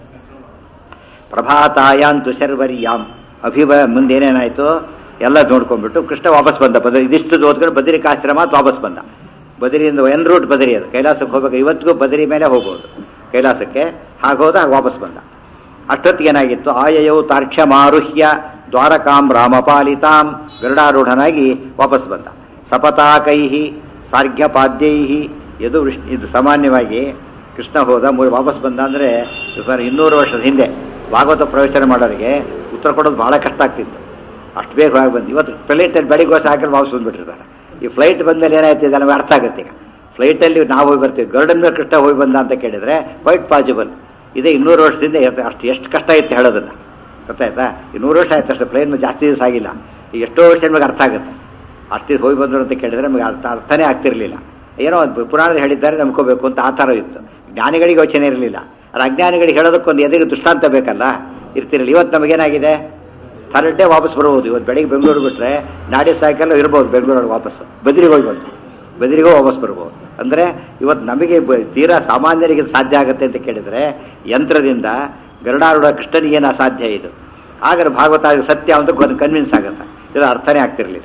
ಪ್ರಭಾತಾಯಾಂತು ಶರ್ವರ್ಯಾಂ ಮುಂದೇನೇನಾಯಿತು ಎಲ್ಲ ನೋಡ್ಕೊಂಡ್ಬಿಟ್ಟು ಕೃಷ್ಣ ವಾಪಸ್ ಬಂದ. ಇದಿಷ್ಟು ಓದ್ಕೊಂಡು ಬದರಿಕಾಶ್ರಮ ವಾಪಸ್ ಬಂದ. ಬದರಿಯಿಂದ ಎನ್ ರೂಟ್ ಬದರಿ, ಅದು ಕೈಲಾಸಕ್ಕೆ ಹೋಗ್ಬೇಕು. ಇವತ್ತಿಗೂ ಬದರಿ ಮೇಲೆ ಹೋಗ್ಬೋದು ಕೈಲಾಸಕ್ಕೆ. ಹಾಗೋದ ವಾಪಸ್ ಬಂದ. ಅಷ್ಟೊತ್ತಿಗೆ ಏನಾಗಿತ್ತು, ಆಯಯೌ ತಾರ್ಕ್ಷ್ಯಮಾರುಹ್ಯ ದ್ವಾರಕಾಂ ರಾಮಪಾಲಿತಾಂ. ಗರುಡಾರೂಢನಾಗಿ ವಾಪಸ್ ಬಂದ. ಸಪತಾಕೈಹಿ ಸಾರ್ಘ್ಯಪಾದ್ಯೈಹಿ. ಇದು ಸಾಮಾನ್ಯವಾಗಿ ಕೃಷ್ಣ ಹೋದ ವಾಪಸ್ ಬಂದ ಅಂದರೆ 200 ವರ್ಷದ ಹಿಂದೆ ಭಾಗವತ ಪ್ರವಚನ ಮಾಡೋರಿಗೆ ಉತ್ತರ ಕೊಡೋದು ಭಾಳ ಕಷ್ಟ ಆಗ್ತಿತ್ತು. ಅಷ್ಟು ಬೇಗ ಹೋಗಿ ಬಂದು ಇವತ್ತು ಫ್ಲೈಟಲ್ಲಿ ಬೆಳಿಗ್ಗೆ ಹೊಸ ಹಾಕಿ ವಾಪಸ್ ಬಂದುಬಿಟ್ಟಿರ್ತಾರೆ. ಈ ಫ್ಲೈಟ್ ಬಂದಮೇಲೆ ಏನಾಯ್ತಿದೆ ನಮಗೆ ಅರ್ಥ ಆಗುತ್ತೆ. ಈಗ ಫ್ಲೈಟಲ್ಲಿ ನಾವು ಹೋಗಿ ಬರ್ತೀವಿ, ಗರುಡನ ಮೇಲೆ ಕೃಷ್ಣ ಹೋಗಿ ಬಂದ ಅಂತ ಕೇಳಿದರೆ ಕ್ವೈಟ್ ಪಾಸಿಬಲ್. ಇದೇ 200 ವರ್ಷದಿಂದ ಅಷ್ಟು ಎಷ್ಟು ಕಷ್ಟ ಇತ್ತು ಹೇಳೋದನ್ನು. ಗೊತ್ತಾಯ್ತಾ? 200 ವರ್ಷ ಆಯ್ತು ಅಷ್ಟು, ಪ್ಲೇನ್ ಜಾಸ್ತಿ ದಿವಸ ಆಗಿಲ್ಲ. ಈಗ ಎಷ್ಟೋ ವರ್ಷ ನಮಗೆ ಅರ್ಥ ಆಗುತ್ತೆ. ಅಷ್ಟು ಹೋಗಿ ಬಂದರು ಅಂತ ಕೇಳಿದರೆ ನಮಗೆ ಅರ್ಥನೇ ಆಗ್ತಿರಲಿಲ್ಲ. ಏನೋ ಪುರಾಣದಲ್ಲಿ ಹೇಳಿದ್ದಾರೆ ನಂಬ್ಕೋಬೇಕು ಅಂತ ಆ ಥರ ಇತ್ತು. ಜ್ಞಾನಿಗಳಿಗೆ ಯೋಚನೆ ಇರಲಿಲ್ಲ. ಅದು ಅಜ್ಞಾನಿಗಳಿಗೆ ಹೇಳೋದಕ್ಕೊಂದು ಎದುರು ದೃಷ್ಟಾಂತ ಬೇಕಲ್ಲ, ಇರ್ತಿರಲಿಲ್ಲ. ಇವತ್ತು ನಮಗೇನಾಗಿದೆ, ಥರ್ಡ್ ಡೇ ವಾಪಸ್ ಬರ್ಬೋದು. ಇವತ್ತು ಬೆಳಿಗ್ಗೆ ಬೆಂಗಳೂರು ಬಿಟ್ಟರೆ ನಾಡಿ ಸಾಯಂಕಾಲ ಇರ್ಬೋದು ಬೆಂಗಳೂರಿಗೆ ವಾಪಸ್ಸು. ಬದ್ರಿಗೆ ಹೋಗಿ ಬಂದು ಬದ್ರಿಗೂ ವಾಪಸ್ ಬರ್ಬೋದು. ಅಂದರೆ ಇವತ್ತು ನಮಗೆ ತೀರಾ ಸಾಮಾನ್ಯರಿಗೆ ಸಾಧ್ಯ ಆಗುತ್ತೆ ಅಂತ ಕೇಳಿದರೆ ಯಂತ್ರದಿಂದ ಗರುಡಾರೂಢ ಕೃಷ್ಣನಿಗೇನು ಅಸಾಧ್ಯ ಇದು. ಆಗ ಭಾಗವತ ಸತ್ಯ ಅಂತ ಕನ್ವಿನ್ಸ್ ಆಗುತ್ತೆ. ಇದು ಅರ್ಥನೇ ಆಗ್ತಿರಲಿಲ್ಲ.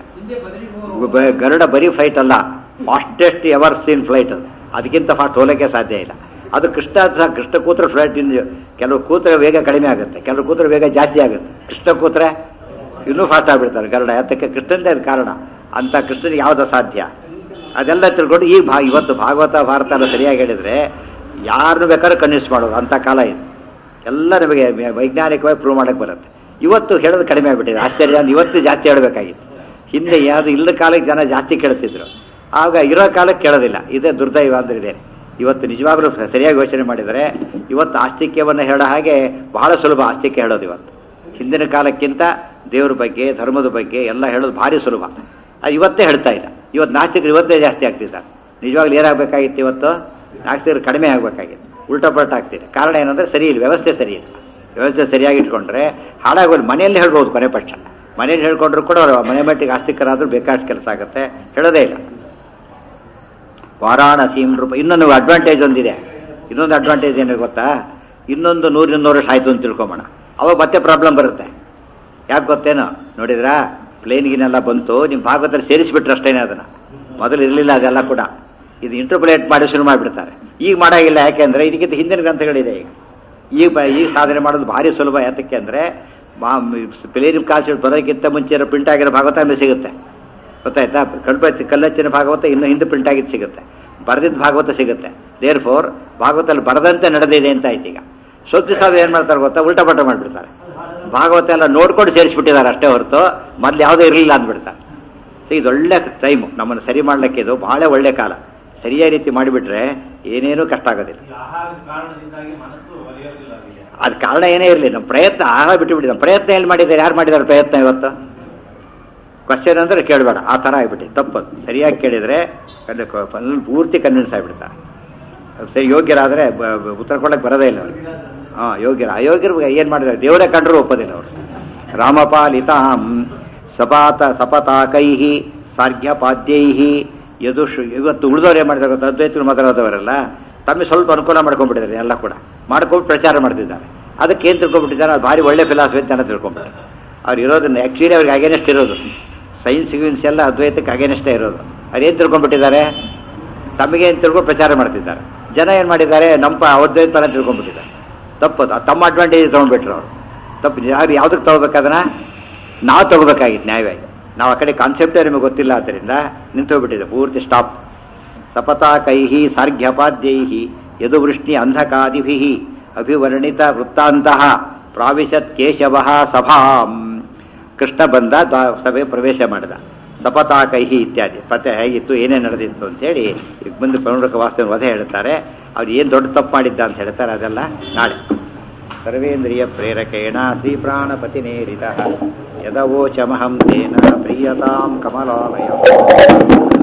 ಗರುಡ ಬರೀ ಫ್ಲೈಟ್ ಅಲ್ಲ, ಫಾಸ್ಟೆಸ್ಟ್ ಎವರ್ ಸೀನ್ ಫ್ಲೈಟ್ ಅದು. ಅದಕ್ಕಿಂತ ಫಾಸ್ಟ್ ಹೋಗಲಿಕ್ಕೆ ಸಾಧ್ಯ ಇಲ್ಲ. ಅದು ಕೃಷ್ಣ ಕೂತ್ರೆ ಫ್ಲೈಟ್ ಕೆಲವು ಕೂತ್ರೆ ವೇಗ ಕಡಿಮೆ ಆಗುತ್ತೆ, ಕೆಲವು ಕೂತ್ರೆ ವೇಗ ಜಾಸ್ತಿ ಆಗುತ್ತೆ. ಕೃಷ್ಣ ಕೂತ್ರೆ ಇನ್ನೂ ಫಾಸ್ಟ್ ಆಗಿಬಿಡ್ತಾರೆ ಗರುಡ. ಅದಕ್ಕೆ ಕೃಷ್ಣಂದೇ ಅದು ಕಾರಣ. ಅಂತ ಕೃಷ್ಣನಿಗೆ ಯಾವುದು ಸಾಧ್ಯ ಅದೆಲ್ಲ ತಿಳ್ಕೊಂಡು ಇವತ್ತು ಭಾಗವತ ಭಾರತ ಎಲ್ಲ ಸರಿಯಾಗಿ ಹೇಳಿದರೆ ಯಾರನ್ನು ಬೇಕಾದ್ರೂ ಕನ್ವಿನ್ಸ್ ಮಾಡೋದು ಅಂಥ ಕಾಲ ಇದು. ಎಲ್ಲ ನಮಗೆ ವೈಜ್ಞಾನಿಕವಾಗಿ ಪ್ರೂವ್ ಮಾಡೋಕ್ಕೆ ಬರುತ್ತೆ. ಇವತ್ತು ಹೇಳೋದು ಕಡಿಮೆ ಆಗಿಬಿಟ್ಟಿದೆ. ಆಶ್ಚರ್ಯ. ಇವತ್ತು ಜಾಸ್ತಿ ಹೇಳಬೇಕಾಗಿತ್ತು. ಹಿಂದೆ ಯಾವುದು ಇಲ್ಲದ ಕಾಲಕ್ಕೆ ಜನ ಜಾಸ್ತಿ ಕೇಳ್ತಿದ್ರು, ಆಗ ಇರೋ ಕಾಲಕ್ಕೆ ಕೇಳೋದಿಲ್ಲ. ಇದೇ ದುರ್ದೈವ ಅಂದ್ರೆ ಇದೆ. ಇವತ್ತು ನಿಜವಾಗ್ಲೂ ಸರಿಯಾಗಿ ಯೋಚನೆ ಮಾಡಿದರೆ ಇವತ್ತು ಆಸ್ತಿಕ್ಯವನ್ನು ಹೇಳೋ ಹಾಗೆ ಬಹಳ ಸುಲಭ ಆಸ್ತಿಕ್ಯ ಹೇಳೋದು. ಇವತ್ತು ಹಿಂದಿನ ಕಾಲಕ್ಕಿಂತ ದೇವ್ರ ಬಗ್ಗೆ ಧರ್ಮದ ಬಗ್ಗೆ ಎಲ್ಲ ಹೇಳೋದು ಭಾರಿ ಸುಲಭ. ಅದು ಇವತ್ತೇ ಹೇಳ್ತಾ ಇಲ್ಲ. ಇವತ್ತು ನಾಸ್ತಿಕರು ಇವತ್ತೇ ಜಾಸ್ತಿ ಆಗ್ತಿದ್ದಾರೆ. ನಿಜವಾಗ್ಲೂ ಏನಾಗಬೇಕಾಗಿತ್ತು, ಇವತ್ತು ನಾಸ್ತಿಕರು ಕಡಿಮೆ ಆಗಬೇಕಾಗಿತ್ತು. ಉಲ್ಟಾ ಪಲ್ಟ ಆಗ್ತಿದೆ. ಕಾರಣ ಏನಂದರೆ ಸರಿ ಇಲ್ಲ, ವ್ಯವಸ್ಥೆ ಸರಿ ಇಲ್ಲ. ವ್ಯವಸ್ಥೆ ಸರಿಯಾಗಿ ಇಟ್ಕೊಂಡ್ರೆ ಹಾಳಾಗೋದು. ಮನೆಯಲ್ಲಿ ಹೇಳ್ಬೋದು ಕೊನೆ ಪಕ್ಷ. ಮನೇಲಿ ಹೇಳ್ಕೊಂಡ್ರು ಕೂಡ ಮನೆ ಮಟ್ಟಿಗೆ ಆಸ್ತಿಕರಾದ್ರೂ ಬೇಕಾದಷ್ಟು ಕೆಲಸ ಆಗುತ್ತೆ. ಹೇಳೋದೇ ಇಲ್ಲ. ವಾರಾಣಸೀಂ ರೂಪ. ಇನ್ನೊಂದು ಅಡ್ವಾಂಟೇಜ್ ಒಂದಿದೆ. ಇನ್ನೊಂದು ಅಡ್ವಾಂಟೇಜ್ ಏನು ಗೊತ್ತಾ, ಇನ್ನೊಂದು 100 ವರ್ಷ ಆಯಿತು ಅಂತ ತಿಳ್ಕೊಂಬೋಣ, ಅವಾಗ ಮತ್ತೆ ಪ್ರಾಬ್ಲಮ್ ಬರುತ್ತೆ. ಯಾಕೆ ಗೊತ್ತೇನೋ ನೋಡಿದ್ರಾ, ಪ್ಲೇನ್ಗಿನೆಲ್ಲ ಬಂತು, ನಿಮ್ಮ ಭಾಗವತಲ್ಲಿ ಸೇರಿಸಿಬಿಟ್ರೆ ಅಷ್ಟೇನೆ. ಅದನ್ನು ಮೊದಲು ಇರಲಿಲ್ಲ ಅದೆಲ್ಲ ಕೂಡ. ಇದು ಇಂಟರ್ಪ್ಲೇಟ್ ಮಾಡಿ ಶುರು ಮಾಡಿಬಿಡ್ತಾರೆ. ಈಗ ಮಾಡೋಂಗಿಲ್ಲ. ಯಾಕೆಂದರೆ ಇದಕ್ಕಿಂತ ಹಿಂದಿನ ಗ್ರಂಥಗಳಿದೆ. ಈಗ ಸಾಧನೆ ಮಾಡೋದು ಭಾರಿ ಸುಲಭ. ಯಾತಕ್ಕೆ ಅಂದರೆ ಪ್ಲೇನ್ ಕಾಲ್ಸಿಟ್ ಬರೋದಕ್ಕಿಂತ ಮುಂಚೆ ಪ್ರಿಂಟ್ ಆಗಿರೋ ಭಾಗವತ ಮೇಲೆ ಸಿಗುತ್ತೆ. ಗೊತ್ತಾಯ್ತಾ? ಕಲ್ಲಚ್ಚಿನ ಭಾಗವತ ಇನ್ನೂ ಹಿಂದೆ ಪ್ರಿಂಟ್ ಆಗಿದ್ದು ಸಿಗುತ್ತೆ, ಬರೆದಿದ್ದ ಭಾಗವತ ಸಿಗುತ್ತೆ. ದೇರ್ ಫೋರ್ ಭಾಗವತಲ್ಲಿ ಬರದಂತೆ ನಡೆದಿದೆ ಅಂತ ಆಯ್ತು. ಈಗ ಸೊತ್ತು ಸಾಧು ಏನು ಮಾಡ್ತಾರೆ ಗೊತ್ತಾ, ಉಲ್ಟಾ ಪಲ್ಟ ಮಾಡಿಬಿಡ್ತಾರೆ. ಭಾಗವತ ಎಲ್ಲ ನೋಡ್ಕೊಂಡು ಸೇರಿಸ್ಬಿಟ್ಟಿದ್ದಾರೆ ಅಷ್ಟೇ ಹೊರತು ಮೊದಲು ಯಾವುದೂ ಇರಲಿಲ್ಲ ಅಂದ್ಬಿಡ್ತಾರೆ. ಸೊ ಇದು ಒಳ್ಳೆ ಟೈಮು ನಮ್ಮನ್ನು ಸರಿ ಮಾಡಲಿಕ್ಕೆ. ಇದು ಭಾಳ ಒಳ್ಳೆ ಕಾಲ. ಸರಿಯಾದ ರೀತಿ ಮಾಡಿಬಿಟ್ರೆ ಏನೇನೂ ಕಷ್ಟ ಆಗೋದಿಲ್ಲ. ಅದು ಕಾರಣ ಏನೇ ಇರಲಿ, ನಮ್ಮ ಪ್ರಯತ್ನ ಆಗ ಬಿಟ್ಟುಬಿಟ್ಟಿದ್ದ. ಪ್ರಯತ್ನ ಎಲ್ಲಿ ಮಾಡಿದ್ದಾರೆ, ಯಾರು ಮಾಡಿದ್ದಾರೆ ಪ್ರಯತ್ನ ಇವತ್ತು? ಕ್ವಶನ್ ಅಂದರೆ ಕೇಳಬೇಡ, ಆ ಥರ ಆಗಿಬಿಟ್ಟು ತಪ್ಪದು. ಸರಿಯಾಗಿ ಕೇಳಿದರೆ ಪೂರ್ತಿ ಕನ್ವಿನ್ಸ್ ಆಗಿಬಿಡ್ತಾರೆ. ಸರಿ ಯೋಗ್ಯರಾದರೆ ಉತ್ತರ ಕೊಡೋಕ್ಕೆ ಬರೋದೇ ಇಲ್ಲ ಅವ್ರಿಗೆ. ಯೋಗ್ಯರ ಅಯೋಗ್ಯರು ಏನು ಮಾಡಿದ್ದಾರೆ, ದೇವರೇ ಕಂಡ್ರೂ ಒಪ್ಪೋದಿಲ್ಲ ಅವರು. ರಾಮಪಾಲಿತಾಂ ಸಪತಾಕೈಹಿ ಸಾರ್ಘ್ಯಪಾದ್ಯೈಹಿ ಯದುಷು. ಇವತ್ತು ಉಳಿದವ್ರು ಏನು ಮಾಡಿದ್ದಾರೆ ಗೊತ್ತಾ, ಅದ್ವೈತರು ಮಾತಾಡೋದವರೆಲ್ಲ ತಮಗೆ ಸ್ವಲ್ಪ ಅನುಕೂಲ ಮಾಡ್ಕೊಂಡ್ಬಿಟ್ಟಿದ್ದಾರೆ. ಎಲ್ಲ ಕೂಡ ಮಾಡ್ಕೊಂಡು ಪ್ರಚಾರ ಮಾಡ್ತಿದ್ದಾರೆ. ಅದಕ್ಕೆ ಏನು ತಿಳ್ಕೊಂಡ್ಬಿಟ್ಟಿದ್ದಾರೆ, ಅದು ಭಾರಿ ಒಳ್ಳೆ ಫಿಲಾಸಫಿ ಅಂತ ತಿಳ್ಕೊಂಡ್ಬಿಟ್ಟಾರೆ. ಅವ್ರು ಇರೋದನ್ನ ಆ್ಯಕ್ಚುಲಿ ಅವ್ರಿಗೆ ಅಗೇನೆಸ್ಟ್ ಇರೋದು. ಸೈನ್ಸ್ ಗಿನ್ಸ್ ಎಲ್ಲ ಅದ್ವೈತಕ್ಕೆ ಅಗೇನೆಸ್ಟೇ ಇರೋದು. ಅದೇನು ತಿಳ್ಕೊಂಡ್ಬಿಟ್ಟಿದ್ದಾರೆ, ತಮಗೇನು ತಿಳ್ಕೊಂಡು ಪ್ರಚಾರ ಮಾಡ್ತಿದ್ದಾರೆ. ಜನ ಏನು ಮಾಡಿದ್ದಾರೆ, ನಮ್ಮ ಅದ್ವೈತ ಪರ ತಿಳ್ಕೊಂಡ್ಬಿಟ್ಟಿದ್ದಾರೆ. ತಪ್ಪದು. ತಮ್ಮ ಅಡ್ವಾಂಟೇಜ್ ತೊಗೊಂಡ್ಬಿಟ್ರು ಅವರು. ತಪ್ಪು. ಯಾವುದಕ್ಕೆ ತೊಗೋಬೇಕದನ್ನು ನಾವು ತೊಗೋಬೇಕಾಗಿತ್ತು ನ್ಯಾಯವಾಗಿ. ನಾವು ಆ ಕಡೆ ಕಾನ್ಸೆಪ್ಟೇ ನಿಮಗೆ ಗೊತ್ತಿಲ್ಲ, ಆದ್ದರಿಂದ ನಿಂತೋಗ್ಬಿಟ್ಟಿದೆ ಪೂರ್ತಿ ಸ್ಟಾಪ್. ಸಪತಾಕೈ ಸಾರ್ಘ್ಯಪಾದ್ಯೈ ಯದುವೃಷ್ಣಿ ಅಂಧಕಾದಿಭಿ ಅಭಿವರ್ಣಿತ ವೃತ್ತಾಂತಃ ಪ್ರಾವಿಶತ್ ಕೇಶವ ಸಭಾಂ. ಕೃಷ್ಣ ಬಂದ, ಸಭೆ ಪ್ರವೇಶ ಮಾಡಿದ. ಸಪತಾಕೈಹಿ ಇತ್ಯಾದಿ ಪತೆ ಹೇಗಿತ್ತು, ಏನೇ ನಡೆದಿತ್ತು ಅಂತೇಳಿ ಈಗ ಮುಂದೆ ಪೌಂಡ್ರಕ ವಾಸ್ತವ ವಧೆ ಹೇಳ್ತಾರೆ. ಅವ್ರು ಏನು ದೊಡ್ಡ ತಪ್ಪು ಮಾಡಿದ್ದ ಅಂತ ಹೇಳ್ತಾರೆ. ಅದೆಲ್ಲ ನಾಳೆ. ಸರ್ವೇಂದ್ರಿಯ ಪ್ರೇರಕೇಣ ಶ್ರೀ ಪ್ರಾಣಪತಿನೇರಿತ ಯದವೋಚಮಹಂ ತೇನ ಪ್ರೀಯತಾಂ ಕಮಲಾಲಯ.